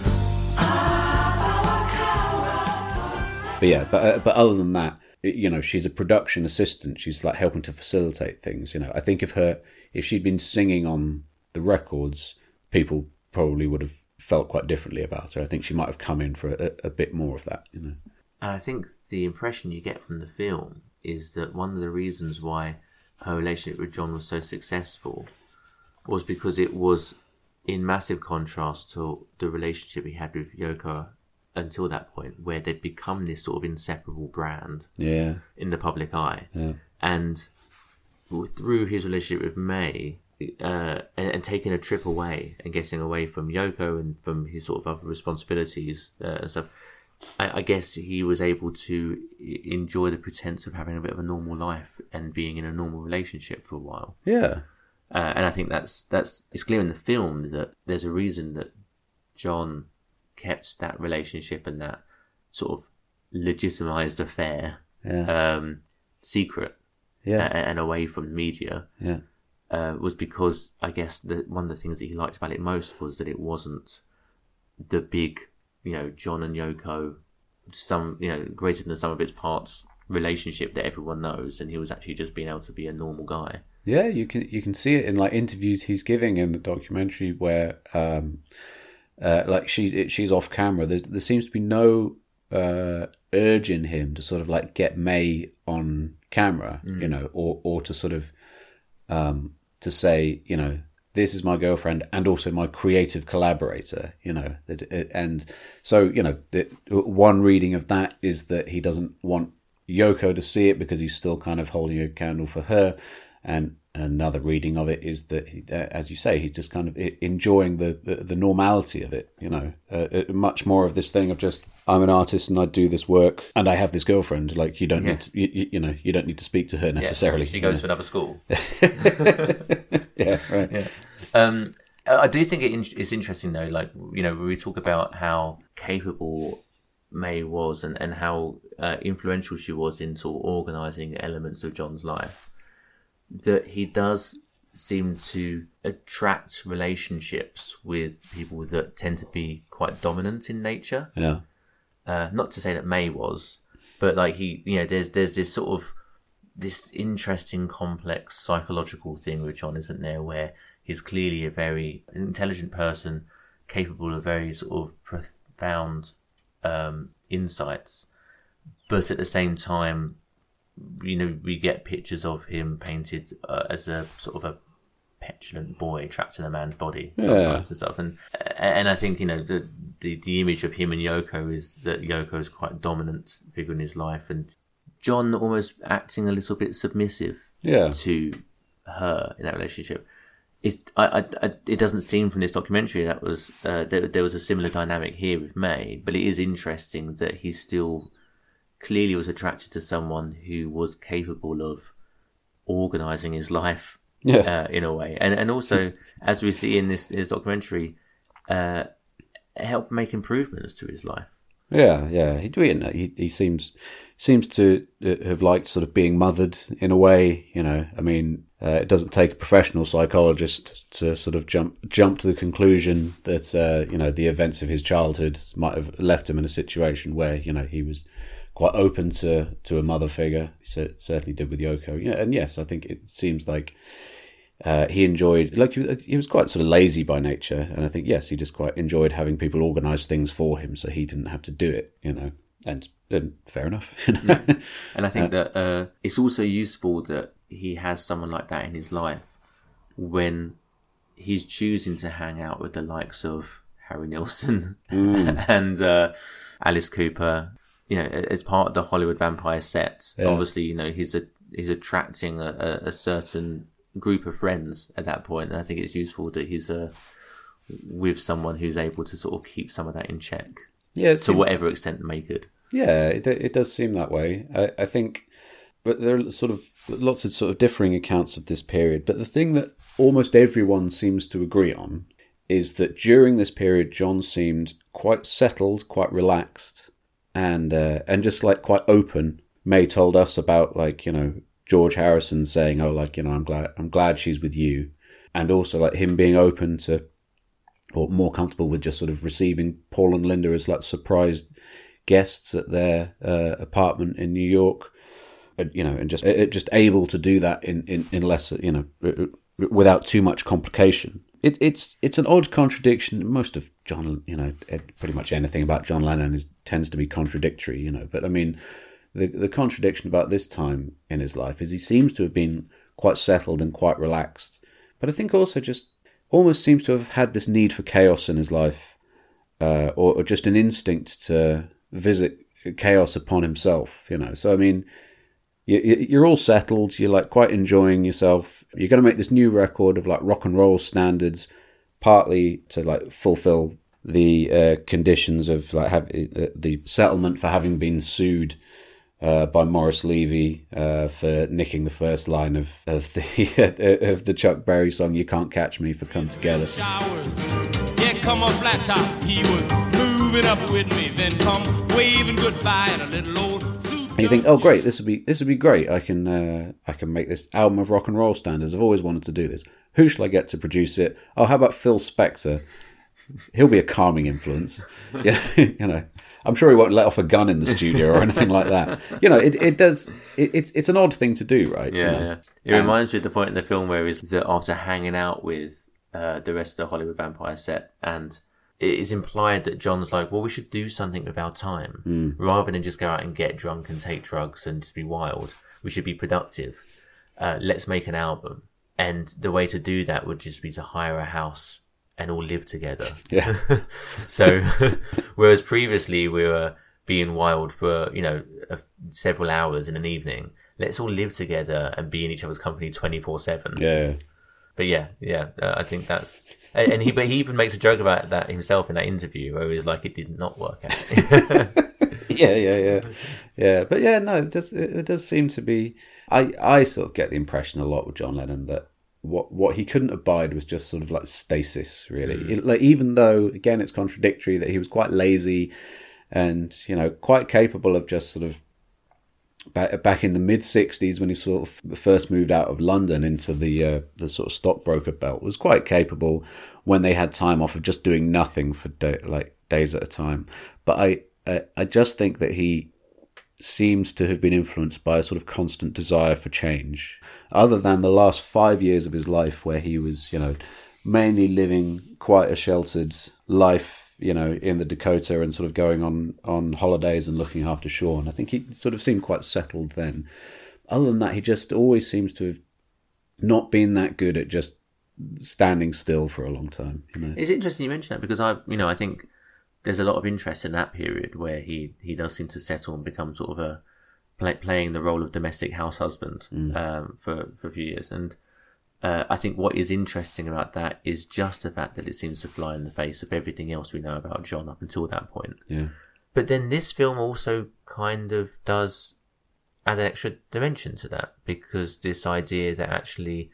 But yeah, but uh, but other than that, you know, she's a production assistant. She's like helping to facilitate things. You know, I think if her if she'd been singing on the records, people probably would have felt quite differently about her. I think she might have come in for a, a bit more of that. You know, and I think the impression you get from the film is that one of the reasons why her relationship with John was so successful was because it was in massive contrast to the relationship he had with Yoko until that point, where they'd become this sort of inseparable brand yeah. in the public eye. Yeah. And through his relationship with May, uh, and, and taking a trip away and getting away from Yoko and from his sort of other responsibilities uh, and stuff, I, I guess he was able to enjoy the pretense of having a bit of a normal life and being in a normal relationship for a while. Yeah. Uh, and I think that's that's it's clear in the film that there's a reason that John kept that relationship and that sort of legitimized affair yeah. um, secret yeah. and, and away from the media. Yeah. Uh, was because I guess that one of the things that he liked about it most was that it wasn't the big, you know, John and Yoko, some, you know, greater than the sum of its parts relationship that everyone knows, and he was actually just being able to be a normal guy. Yeah, you can you can see it in like interviews he's giving in the documentary where, um, uh, like she she's off camera. There there seems to be no uh, urge in him to sort of like get May on camera, mm. you know, or or to sort of um, to say, you know, this is my girlfriend and also my creative collaborator, you know, that, and so, you know, the, one reading of that is that he doesn't want Yoko to see it because he's still kind of holding a candle for her. And another reading of it is that, he, uh, as you say, he's just kind of enjoying the the, the normality of it, you know, uh, much more of this thing of just, I'm an artist and I do this work and I have this girlfriend. Like, you don't yes. need to, you, you know, you don't need to speak to her necessarily. Yeah, she goes know. to another school. yeah, right. Yeah. Um, I do think it is interesting though, like, you know, when we talk about how capable May was and, and how uh, influential she was in sort of organising elements of John's life, that he does seem to attract relationships with people that tend to be quite dominant in nature. Yeah. Uh, not to say that May was, but like he, you know, there's there's this sort of this interesting, complex psychological thing with John, isn't there, where he's clearly a very intelligent person, capable of very sort of profound um, insights, but at the same time, you know, we get pictures of him painted uh, as a sort of a petulant boy trapped in a man's body sometimes yeah. and stuff. And and I think, you know, the, the the image of him and Yoko is that Yoko is quite a dominant figure in his life, and John almost acting a little bit submissive yeah. to her in that relationship. It's, I, I, I, it doesn't seem from this documentary that was uh, there, there was a similar dynamic here with May, but it is interesting that he still clearly was attracted to someone who was capable of organising his life yeah. uh, in a way. And and also, as we see in this, this documentary, uh, help make improvements to his life. Yeah, yeah. He, he, he seems seems to have liked sort of being mothered in a way, you know. I mean, uh, it doesn't take a professional psychologist to sort of jump jump to the conclusion that, uh, you know, the events of his childhood might have left him in a situation where, you know, he was quite open to, to a mother figure. He certainly did with Yoko. Yeah, and yes, I think it seems like uh, he enjoyed, like he, he was quite sort of lazy by nature, and I think, yes, he just quite enjoyed having people organise things for him so he didn't have to do it, you know, and, and fair enough. You know? Yeah. And I think uh, that uh, it's also useful that he has someone like that in his life when he's choosing to hang out with the likes of Harry Nilsson mm. and uh, Alice Cooper. You know, as part of the Hollywood vampire set, yeah. obviously, you know, he's a, he's attracting a, a certain group of friends at that point, and I think it's useful that he's uh, with someone who's able to sort of keep some of that in check. Yeah, to seems, whatever extent may good. Yeah, it it does seem that way. I, I think, but there are sort of lots of sort of differing accounts of this period. But the thing that almost everyone seems to agree on is that during this period, John seemed quite settled, quite relaxed, and uh, and just like quite open. May told us about, like, you know, George Harrison saying, "Oh, like, you know, I'm glad I'm glad she's with you," and also like him being open to, or more comfortable with just sort of receiving Paul and Linda as like surprised guests at their uh, apartment in New York, you know, and just just able to do that in in, in less, you know, without too much complication. It, it's it's an odd contradiction. Most of John, you know, pretty much anything about John Lennon is tends to be contradictory, you know. But I mean, the the contradiction about this time in his life is he seems to have been quite settled and quite relaxed, but I think also just almost seems to have had this need for chaos in his life, uh, or, or just an instinct to visit chaos upon himself, you know. So I mean, you, you're all settled, you're like quite enjoying yourself. You're going to make this new record of like rock and roll standards, partly to like fulfill the uh, conditions of like have, uh, the settlement for having been sued uh, by Morris Levy uh, for nicking the first line of of the of the Chuck Berry song "You Can't Catch Me" for "Come Together." Yeah, come on, flat top. He was moving up with me, then come waving goodbye and a little old. And you think, oh great, this would be this would be great. I can uh, I can make this album of rock and roll standards. I've always wanted to do this. Who shall I get to produce it? Oh, how about Phil Spector? He'll be a calming influence. Yeah, you know, I'm sure he won't let off a gun in the studio or anything like that. You know, it it does. It, it's it's an odd thing to do, right? Yeah, you know? yeah. It and, reminds me of the point in the film where he's that after hanging out with uh, the rest of the Hollywood Vampire set, and it is implied that John's like, well, we should do something with our time. Mm. Rather than just go out and get drunk and take drugs and just be wild. We should be productive. Uh, let's make an album. And the way to do that would just be to hire a house and all live together. Yeah. So, whereas previously we were being wild for, you know, uh, several hours in an evening, let's all live together and be in each other's company twenty-four seven. Yeah. But yeah, yeah, uh, I think that's... And he, but he even makes a joke about that himself in that interview, where he's like, "It did not work out." yeah, yeah, yeah, yeah. But yeah, no, it does. It does seem to be. I, I sort of get the impression a lot with John Lennon that what what he couldn't abide was just sort of like stasis. Really, mm. it, like even though again it's contradictory that he was quite lazy, and you know quite capable of just sort of. Back, back in the mid sixties, when he sort of first moved out of London into the uh, the sort of stockbroker belt, was quite capable when they had time off of just doing nothing for day, like days at a time. But I, I I just think that he seems to have been influenced by a sort of constant desire for change. Other than the last five years of his life, where he was, you know, mainly living quite a sheltered life. You know, in the Dakota and sort of going on, on holidays and looking after Sean. I think he sort of seemed quite settled then. Other than that, he just always seems to have not been that good at just standing still for a long time. You know? It's interesting you mention that because I, you know, I think there's a lot of interest in that period where he, he does seem to settle and become sort of a play, playing the role of domestic house husband mm. um, for for a few years. And Uh, I think what is interesting about that is just the fact that it seems to fly in the face of everything else we know about John up until that point. Yeah. But then this film also kind of does add an extra dimension to that, because this idea that actually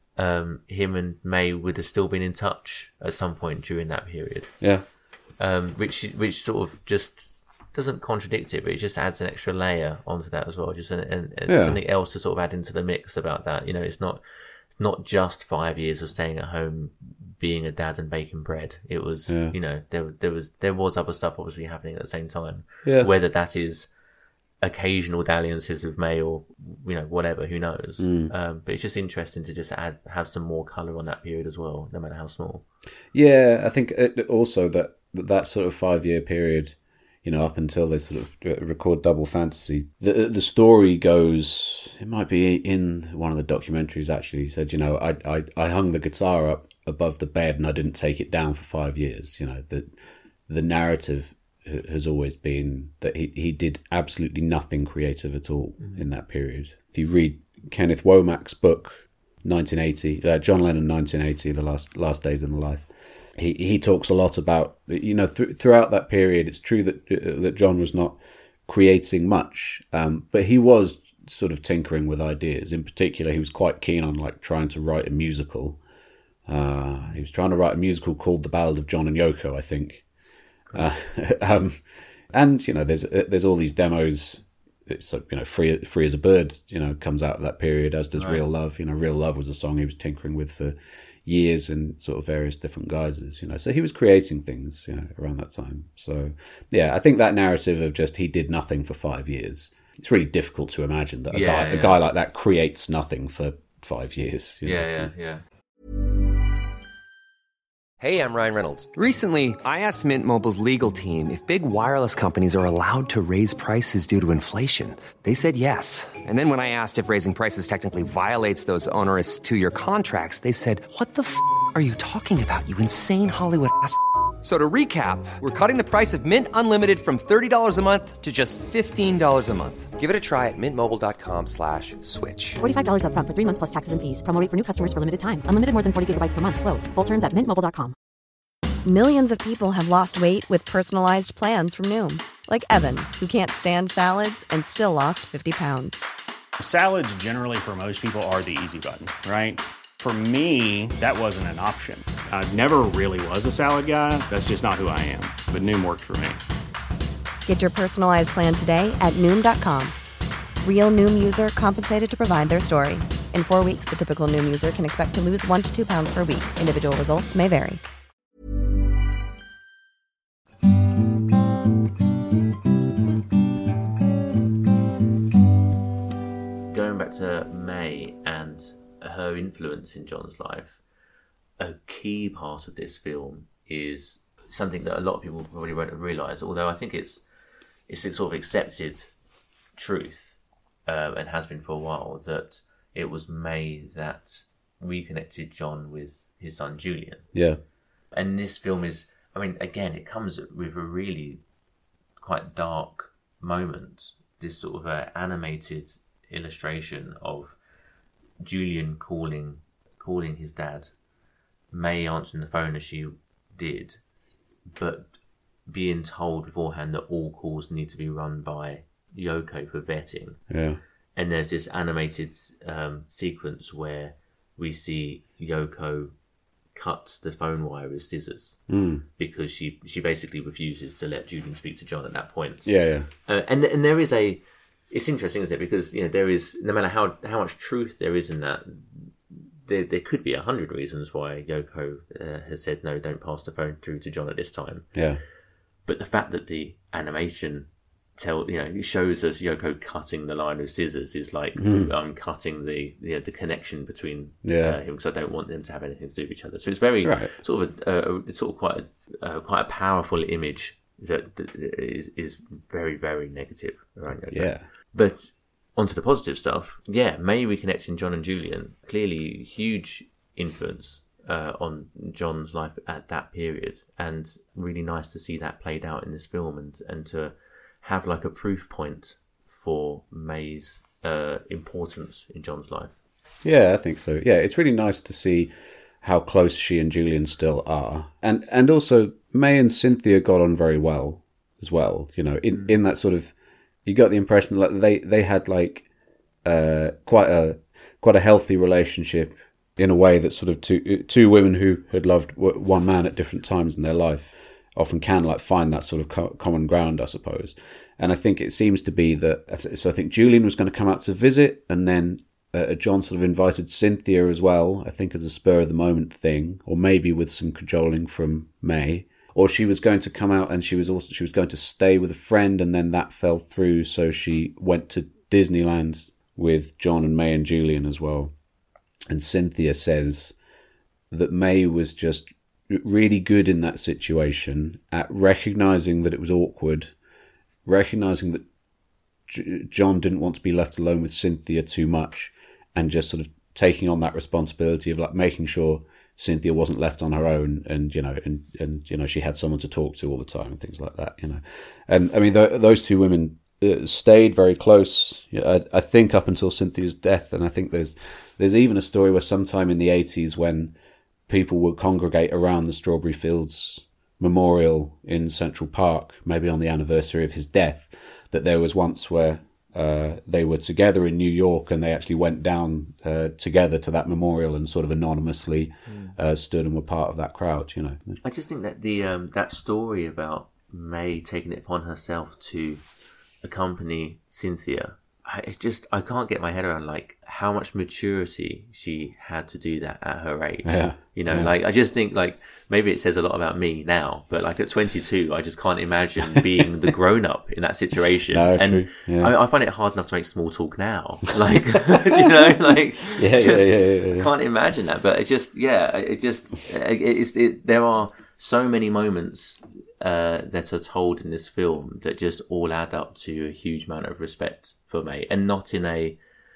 um, him and May would have still been in touch at some point during that period. Yeah. Um, which which sort of just doesn't contradict it, but it just adds an extra layer onto that as well. Just an, an, yeah. something else to sort of add into the mix about that. You know, it's not... not just five years of staying at home, being a dad and baking bread. It was, yeah. you know, there there was there was other stuff obviously happening at the same time. Yeah. Whether that is occasional dalliances with May or, you know, whatever, who knows. Mm. Um, but it's just interesting to just add have some more colour on that period as well, no matter how small. Yeah, I think it, also that that sort of five year period, you know, up until they sort of record Double Fantasy, the the story goes, it might be in one of the documentaries actually, he said, you know, I, I, I hung the guitar up above the bed and I didn't take it down for five years. You know, the, the narrative has always been that he, he did absolutely nothing creative at all mm-hmm. in that period. If you read Kenneth Womack's book, nineteen eighty, uh, John Lennon, nineteen eighty, the last last days in the life. He he talks a lot about, you know, th- throughout that period. It's true that uh, that John was not creating much, um, but he was sort of tinkering with ideas. In particular, he was quite keen on like trying to write a musical. Uh, he was trying to write a musical called The Ballad of John and Yoko, I think. Uh, um, and you know, there's there's all these demos. It's like, you know, free free as a bird, you know, comes out of that period, as does right. Real Love. You know, Real Love was a song he was tinkering with for years in sort of various different guises, you know. So he was creating things, you know, around that time. So yeah, I think that narrative of just he did nothing for five years, it's really difficult to imagine that a yeah, guy yeah. a guy like that creates nothing for five years. You yeah, know? yeah, yeah. Hey, I'm Ryan Reynolds. Recently, I asked Mint Mobile's legal team if big wireless companies are allowed to raise prices due to inflation. They said yes. And then when I asked if raising prices technically violates those onerous two-year contracts, they said, what the f*** are you talking about, you insane Hollywood ass f- So to recap, we're cutting the price of Mint Unlimited from thirty dollars a month to just fifteen dollars a month. Give it a try at mintmobile.com slash switch. forty-five dollars up front for three months plus taxes and fees. Promo rate for new customers for limited time. Unlimited more than forty gigabytes per month. Slows full terms at mint mobile dot com. Millions of people have lost weight with personalized plans from Noom. Like Evan, who can't stand salads and still lost fifty pounds. Salads generally for most people are the easy button, right? For me, that wasn't an option. I never really was a salad guy. That's just not who I am. But Noom worked for me. Get your personalized plan today at Noom dot com. Real Noom user compensated to provide their story. In four weeks, the typical Noom user can expect to lose one to two pounds per week. Individual results may vary. Going back to May and her influence in John's life, a key part of this film is something that a lot of people probably won't realise, although I think it's it's a sort of accepted truth, uh, and has been for a while, that it was May that reconnected John with his son Julian. Yeah. And this film is, I mean, again, it comes with a really quite dark moment, this sort of uh, animated illustration of Julian calling calling his dad, May answering the phone as she did, but being told beforehand that all calls need to be run by Yoko for vetting. Yeah. And there's this animated um, sequence where we see Yoko cut the phone wire with scissors, mm. because she she basically refuses to let Julian speak to John at that point. Yeah, yeah. Uh, and and there is a, it's interesting, isn't it? Because, you know, there is, no matter how how much truth there is in that, there there could be a hundred reasons why Yoko uh, has said no, don't pass the phone through to John at this time. Yeah. But the fact that the animation tell you know it shows us Yoko cutting the line with scissors is like mm. I'm cutting the you know, the connection between yeah. uh, him, because I don't want them to have anything to do with each other. So it's very right. sort of a, a it's sort of quite a uh, quite a powerful image that, that is is very very negative around Yoko. Yeah. But onto the positive stuff. Yeah, May reconnecting John and Julian, clearly huge influence uh, on John's life at that period, and really nice to see that played out in this film, and and to have like a proof point for May's uh, importance in John's life. Yeah, I think so. Yeah, it's really nice to see how close she and Julian still are, and and also May and Cynthia got on very well as well. You know, in, mm. in that sort of, you got the impression that they they had like uh, quite a quite a healthy relationship in a way that sort of two two women who had loved one man at different times in their life often can like find that sort of co- common ground, I suppose. And I think it seems to be that, so I think Julian was going to come out to visit, and then uh, John sort of invited Cynthia as well, I think as a spur of the moment thing, or maybe with some cajoling from May. Or she was going to come out and she was also, she was going to stay with a friend, and then that fell through, so she went to Disneyland with John and May and Julian as well. And Cynthia says that May was just really good in that situation at recognizing that it was awkward, recognizing that J- John didn't want to be left alone with Cynthia too much, and just sort of taking on that responsibility of like making sure Cynthia wasn't left on her own, and you know, and and you know, she had someone to talk to all the time and things like that, you know. And I mean, th- those two women uh, stayed very close. I, I think up until Cynthia's death, and I think there's there's even a story where sometime in the eighties when people would congregate around the Strawberry Fields Memorial in Central Park, maybe on the anniversary of his death, that there was once where uh, they were together in New York and they actually went down uh, together to that memorial and sort of anonymously mm. uh, stood and were part of that crowd, you know. I just think that the um, that story about May taking it upon herself to accompany Cynthia, it's just, I can't get my head around like how much maturity she had to do that at her age. Yeah. You know, yeah. like I just think like maybe it says a lot about me now, but like at twenty-two, I just can't imagine being the grown up in that situation. No, and true. Yeah. I, I find it hard enough to make small talk now. Like, you know, like yeah, just yeah, yeah, yeah, yeah. can't imagine that. But it's just, yeah, it just, it, it's, it, there are so many moments uh, that are told in this film that just all add up to a huge amount of respect for May, and not in a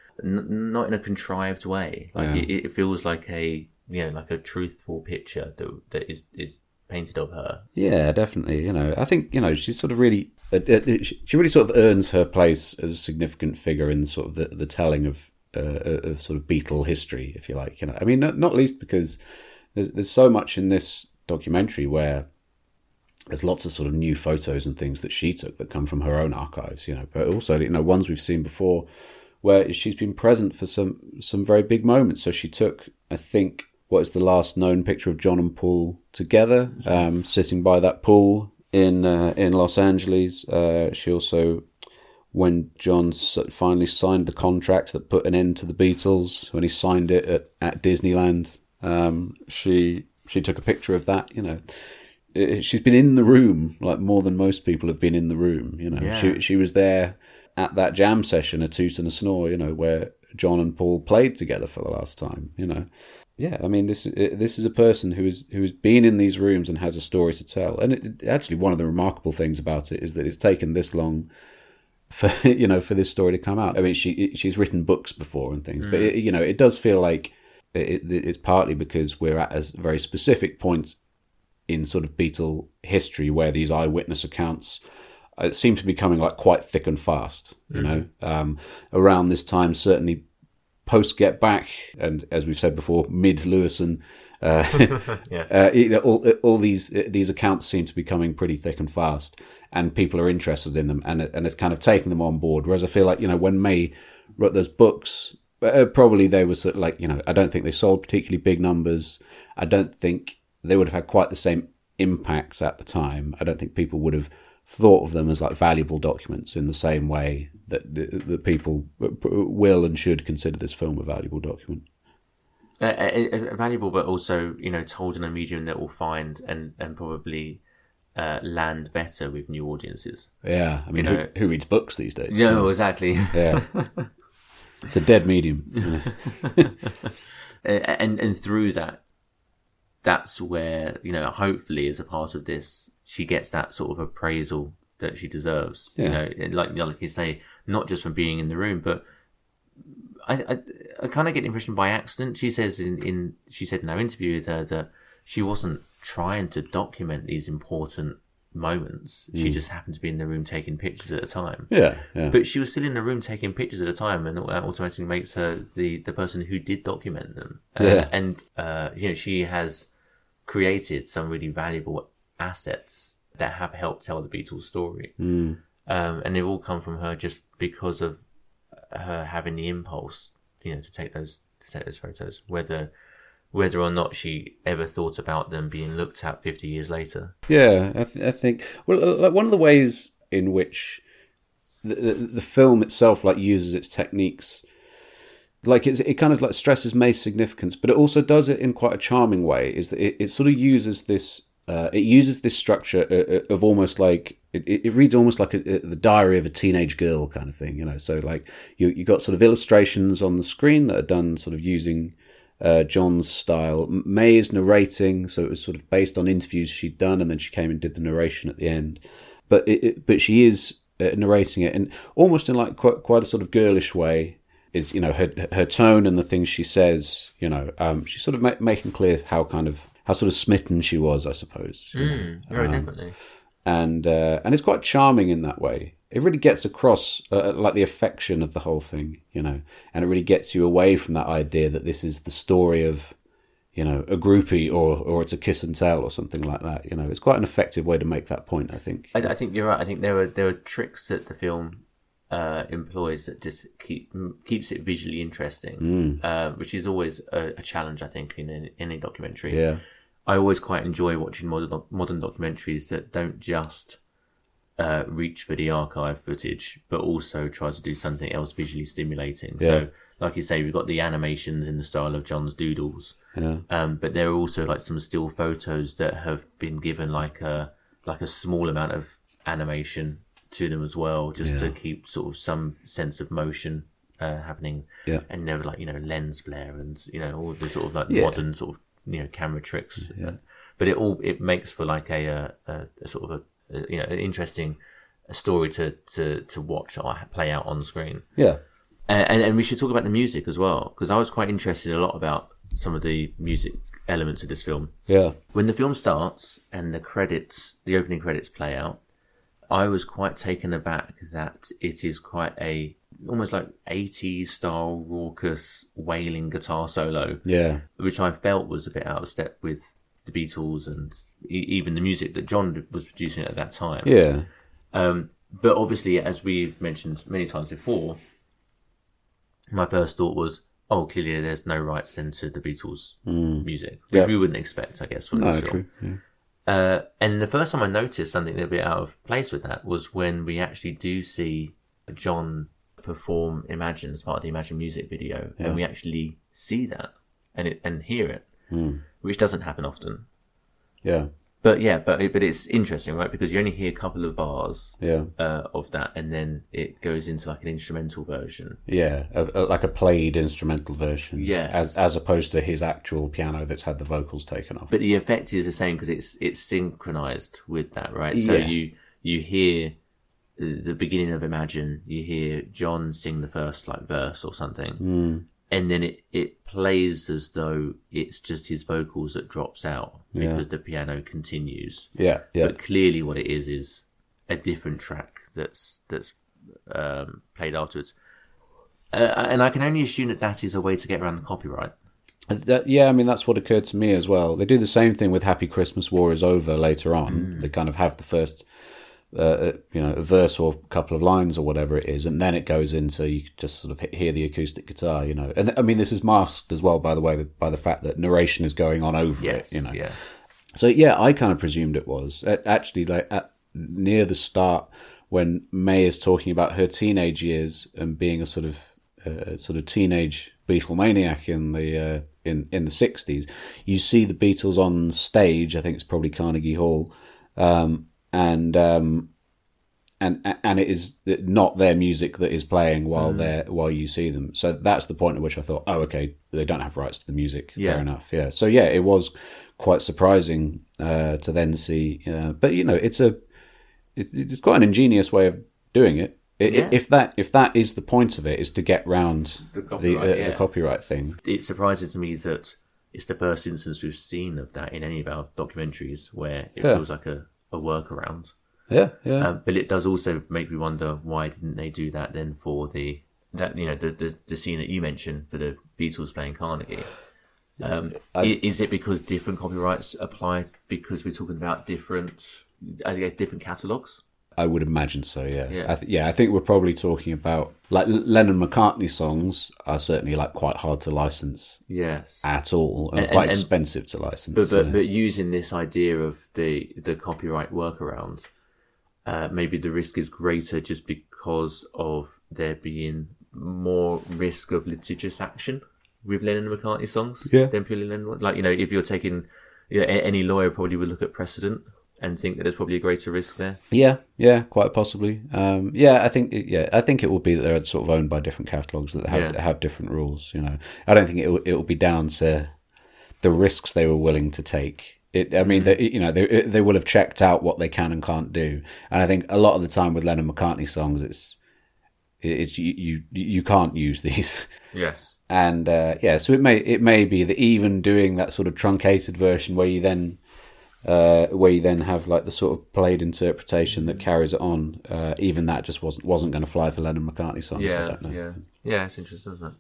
n- not in a contrived way. Like Yeah. it, it feels like a you know like a truthful picture that that is is painted of her. Yeah, definitely. You know, I think you know she's sort of really uh, uh, she really sort of earns her place as a significant figure in sort of the, the telling of uh, of sort of Beatle history, if you like. You know, I mean, not, not least because there's there's so much in this documentary where there's lots of sort of new photos and things that she took that come from her own archives, you know, but also, you know, ones we've seen before where she's been present for some, some very big moments. So she took, I think, what is the last known picture of John and Paul together, um, sitting by that pool in uh, in Los Angeles. Uh, she also, when John finally signed the contract that put an end to the Beatles, when he signed it at, at Disneyland, um, she she took a picture of that, you know. She's been in the room like more than most people have been in the room. You know, Yeah. she she was there at that jam session, A Toot and a Snore. You know, where John and Paul played together for the last time. You know, yeah. I mean, this this is a person who is who has been in these rooms and has a story to tell. And it, actually, one of the remarkable things about it is that it's taken this long for you know for this story to come out. I mean, she she's written books before and things, mm. but it, you know, it does feel like it, it, it's partly because we're at a very specific point in sort of Beatle history where these eyewitness accounts uh, seem to be coming like quite thick and fast, you mm-hmm. know, um, around this time, certainly post Get Back. And as we've said before, mid Lewison, uh, yeah. uh, all, all these, these accounts seem to be coming pretty thick and fast, and people are interested in them, and, and it's kind of taking them on board. Whereas I feel like, you know, when May wrote those books, uh, probably they were sort of like, you know, I don't think they sold particularly big numbers. I don't think they would have had quite the same impact at the time. I don't think people would have thought of them as like valuable documents in the same way that that people will and should consider this film a valuable document. Uh, uh, valuable, but also, you know, told in a medium that will find and and probably uh, land better with new audiences. Yeah, I mean, you know, who, who reads books these days? No, exactly. Yeah, it's a dead medium. You know? and and through that. That's where, you know, hopefully as a part of this, she gets that sort of appraisal that she deserves. Yeah. You know, like, like you say, not just from being in the room, but I, I, I kind of get the impression by accident. She says in, in she said in our interview with her that she wasn't trying to document these important moments. Mm. She just happened to be in the room taking pictures at a time. Yeah, yeah. But she was still in the room taking pictures at a time, and that automatically makes her the, the person who did document them. Uh, yeah. And, uh, you know, she has created some really valuable assets that have helped tell the Beatles story. Mm. Um, and they've all come from her just because of her having the impulse, you know, to take those to take those photos, whether whether or not she ever thought about them being looked at fifty years later. Yeah, I, th- I think well, like one of the ways in which the, the, the film itself like uses its techniques, like it's, it kind of like stresses May's significance, but it also does it in quite a charming way. Is that it, it sort of uses this, uh, it uses this structure of almost like it, it reads almost like a, a, the diary of a teenage girl kind of thing, you know. So like you you got sort of illustrations on the screen that are done sort of using uh, John's style. May is narrating, so it was sort of based on interviews she'd done, and then she came and did the narration at the end. But it, it, but she is uh, narrating it, and almost in like quite, quite a sort of girlish way. Is, you know, her her tone and the things she says, you know, um, she's sort of ma- making clear how kind of, how sort of smitten she was, I suppose. Mm, very um, definitely. and uh, and it's quite charming in that way. It really gets across uh, like the affection of the whole thing, you know, and it really gets you away from that idea that this is the story of, you know, a groupie or or it's a kiss and tell or something like that. You know, it's quite an effective way to make that point, I think. I, I think you're right. I think there are there are tricks that the film uh, employs that just keep keeps it visually interesting, Mm. uh, which is always a, a challenge, I think, in any, any documentary. Yeah. I always quite enjoy watching modern modern documentaries that don't just uh, reach for the archive footage, but also tries to do something else visually stimulating. Yeah. So, like you say, we've got the animations in the style of John's doodles, Yeah. um, but there are also like some still photos that have been given like a like a small amount of animation to them as well, just Yeah. to keep sort of some sense of motion uh, happening. Yeah. And never like, you know, lens flare and, you know, all the sort of like Yeah. modern sort of, you know, camera tricks. Yeah. But it all it makes for like a, a, a sort of a, a you know an interesting story to, to, to watch or play out on screen. Yeah. And, and and we should talk about the music as well, because I was quite interested a lot about some of the music elements of this film. Yeah. When the film starts and the credits, the opening credits play out, I was quite taken aback that it is quite a almost like eighties style raucous wailing guitar solo. Yeah. Which I felt was a bit out of step with the Beatles and e- even the music that John was producing at that time. Yeah. Um, but obviously, as we've mentioned many times before, my first thought was, oh, clearly there's no rights then to the Beatles Mm. music, which Yep. we wouldn't expect, I guess, from No, this film. true. Yeah. Uh, and the first time I noticed something a bit out of place with that was when we actually do see John perform Imagine as part of the Imagine music video, Yeah. and we actually see that and it and hear it, Mm. which doesn't happen often. Yeah. But yeah, but but it's interesting, right? Because you only hear a couple of bars Yeah. uh, of that, and then it goes into like an instrumental version. Yeah, a, a, like a played instrumental version. Yes. As as opposed to his actual piano that's had the vocals taken off. But the effect is the same because it's it's synchronized with that, right? So Yeah. you you hear the, the beginning of Imagine, you hear John sing the first like verse or something, Mm. and then it it plays as though it's just his vocals that drops out Yeah. because the piano continues. Yeah, yeah. But clearly, what it is is a different track that's that's um, played afterwards. Uh, and I can only assume that that is a way to get around the copyright. That, yeah, I mean, that's what occurred to me as well. They do the same thing with Happy Christmas, War is Over later on. Mm. They kind of have the first, uh, you know, a verse or a couple of lines or whatever it is, and then it goes into, you just sort of hear the acoustic guitar, you know. And I mean, this is masked as well, by the way, by the fact that narration is going on over Yes, it, you know. yeah. So, yeah, I kind of presumed it was. Actually, like at, near the start, when May is talking about her teenage years and being a sort of uh, sort of teenage Beatlemaniac in the uh, in in the sixties, you see the Beatles on stage. I think it's probably Carnegie Hall, um, and um, and and it is not their music that is playing while Mm. they're while you see them. So that's the point at which I thought, oh, okay, they don't have rights to the music. Yeah. Fair enough. Yeah. So yeah, it was quite surprising uh, to then see, uh, but you know, it's a it's, it's quite an ingenious way of doing it. It, Yeah. If that if that is the point of it, is to get round The the copyright, uh, yeah. the copyright thing. It surprises me that it's the first instance we've seen of that in any of our documentaries where it Yeah. feels like a, a workaround. Yeah, yeah. Um, but it does also make me wonder, why didn't they do that then for the that you know the the, the scene that you mentioned for the Beatles playing Carnegie? Um, I- i- is it because different copyrights apply because we're talking about different, I guess, different catalogs? I would imagine so. Yeah, Yeah. I th- yeah. I think we're probably talking about like L- Lennon McCartney songs are certainly like quite hard to license Yes. at all, and, And- quite and- expensive to license. But but, yeah. but using this idea of the the copyright workaround, uh, maybe the risk is greater just because of there being more risk of litigious action with Lennon and McCartney songs Yeah. than purely Lennon. Like, you know, if you're taking, you know, a- any lawyer probably would look at precedent and think that there's probably a greater risk there. Yeah, yeah, quite possibly. Um, yeah, I think yeah, I think it will be that they're sort of owned by different catalogs that have Yeah. have different rules. You know, I don't think it will, it will be down to the risks they were willing to take. It, I mean, they, you know, they they will have checked out what they can and can't do, and I think a lot of the time with Lennon McCartney songs, it's it's you you, you can't use these. Yes. And uh, yeah, so it may it may be that even doing that sort of truncated version where you then uh, where you then have like the sort of played interpretation that carries it on. Uh, even that just wasn't wasn't going to fly for Lennon McCartney songs. Yeah, I don't know. yeah, yeah. It's interesting, isn't it?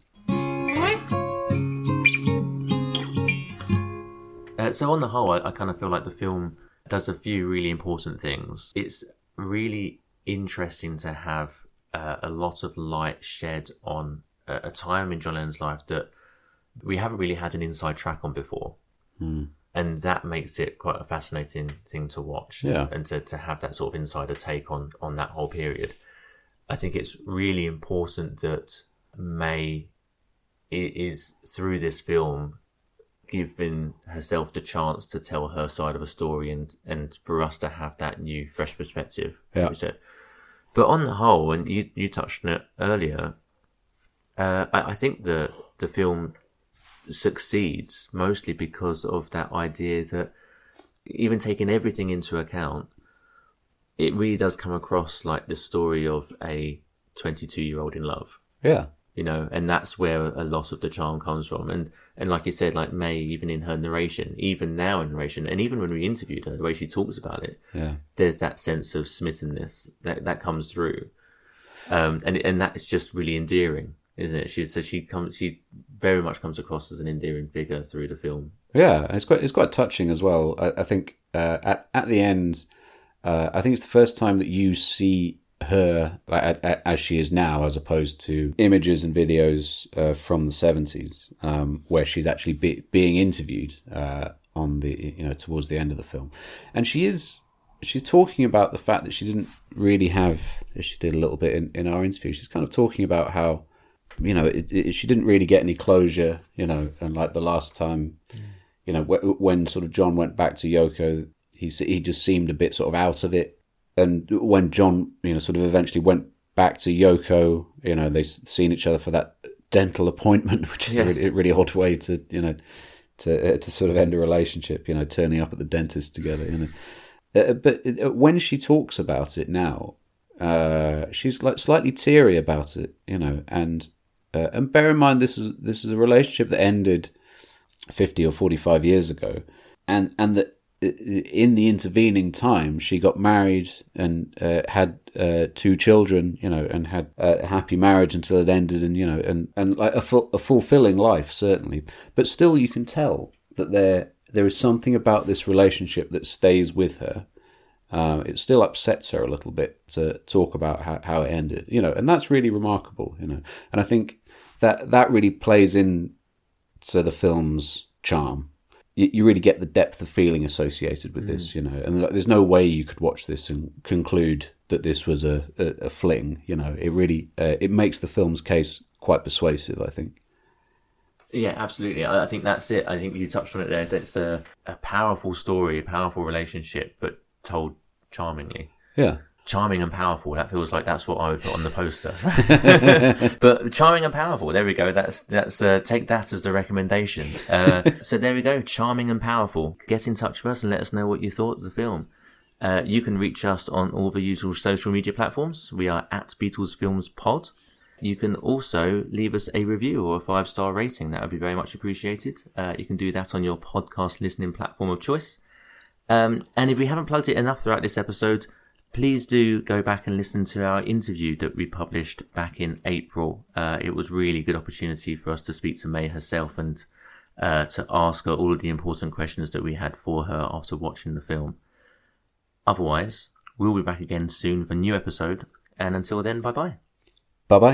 Uh, so on the whole, I, I kind of feel like the film does a few really important things. It's really interesting to have uh, a lot of light shed on a, a time in John Lennon's life that we haven't really had an inside track on before. Hmm. And that makes it quite a fascinating thing to watch. Yeah. And to, to have that sort of insider take on, on that whole period. I think it's really important that May is, through this film, giving herself the chance to tell her side of a story and, and for us to have that new, fresh perspective. Yeah. We said. But on the whole, and you, you touched on it earlier, uh, I, I think the the film succeeds mostly because of that idea that, even taking everything into account, it really does come across like the story of a twenty-two-year-old in love. Yeah. You know, and that's where a lot of the charm comes from. And and like you said, like May, even in her narration, even now in narration, and even when we interviewed her, the way she talks about it, yeah, there's that sense of smittenness that that comes through, um, and and that's just really endearing, isn't it? She so she comes, she very much comes across as an endearing figure through the film. Yeah, it's quite it's quite touching as well. I, I think uh, at at the end, uh, I think it's the first time that you see her like, as she is now, as opposed to images and videos uh, from the seventies, um, where she's actually be, being interviewed uh, on the you know towards the end of the film, and she is she's talking about the fact that she didn't really have, as she did a little bit in, in our interview. She's kind of talking about how you know it, it, she didn't really get any closure, you know, and like the last time, you know, w- when sort of John went back to Yoko, he he just seemed a bit sort of out of it. And when John, you know, sort of eventually went back to Yoko, you know, they've seen each other for that dental appointment, which is yes. a really, really odd way to, you know, to uh, to sort of end a relationship, you know, turning up at the dentist together, you know. Uh, but uh, when she talks about it now, uh, she's like slightly teary about it, you know, and uh, and bear in mind this is this is a relationship that ended fifty or forty-five years ago, and and that. In the intervening time, she got married and uh, had uh, two children, you know, and had a happy marriage until it ended, and you know, and, and like a, full, a fulfilling life, certainly. But still, you can tell that there there is something about this relationship that stays with her. Uh, it still upsets her a little bit to talk about how, how it ended, you know, and that's really remarkable, you know. And I think that that really plays in to the film's charm. You really get the depth of feeling associated with this, you know, and there's no way you could watch this and conclude that this was a, a, a fling, you know. It really, uh, it makes the film's case quite persuasive, I think. Yeah, absolutely. I think that's it. I think you touched on it there. It's a, a powerful story, a powerful relationship, but told charmingly. Yeah. Charming and powerful. That feels like that's what I would put on the poster. But charming and powerful. There we go. That's that's uh, take that as the recommendation. Uh, so there we go. Charming and powerful. Get in touch with us and let us know what you thought of the film. Uh, you can reach us on all the usual social media platforms. We are at Beatles Films Pod. You can also leave us a review or a five star rating. That would be very much appreciated. Uh, you can do that on your podcast listening platform of choice. Um, and if we haven't plugged it enough throughout this episode, please do go back and listen to our interview that we published back in April. Uh, it was really a good opportunity for us to speak to May herself and uh, to ask her all of the important questions that we had for her after watching the film. Otherwise, we'll be back again soon with a new episode. And until then, bye-bye. Bye-bye.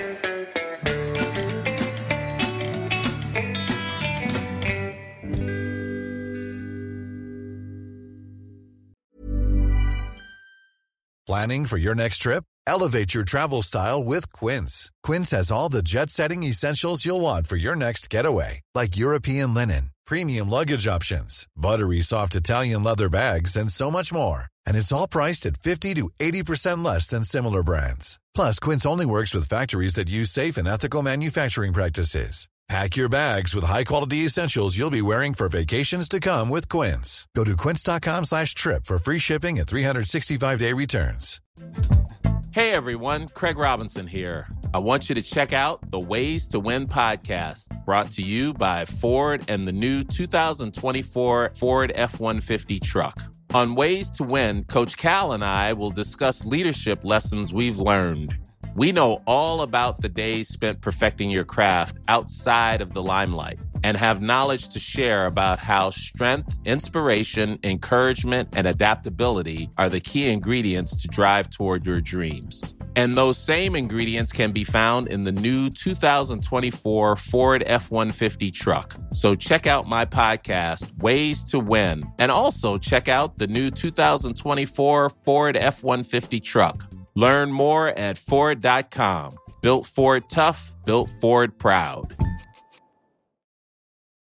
Planning for your next trip? Elevate your travel style with Quince. Quince has all the jet-setting essentials you'll want for your next getaway, like European linen, premium luggage options, buttery soft Italian leather bags, and so much more. And it's all priced at fifty to eighty percent less than similar brands. Plus, Quince only works with factories that use safe and ethical manufacturing practices. Pack your bags with high-quality essentials you'll be wearing for vacations to come with Quince. Go to quince.com slash trip for free shipping and three sixty-five day returns. Hey, everyone. Craig Robinson here. I want you to check out the Ways to Win podcast, brought to you by Ford and the new two thousand twenty-four Ford F one fifty truck. On Ways to Win, Coach Cal and I will discuss leadership lessons we've learned. We know all about the days spent perfecting your craft outside of the limelight and have knowledge to share about how strength, inspiration, encouragement, and adaptability are the key ingredients to drive toward your dreams. And those same ingredients can be found in the new two thousand twenty-four Ford F one fifty truck. So check out my podcast, Ways to Win, and also check out the new two thousand twenty-four Ford F one fifty truck. Learn more at Ford dot com. Built Ford tough, built Ford proud.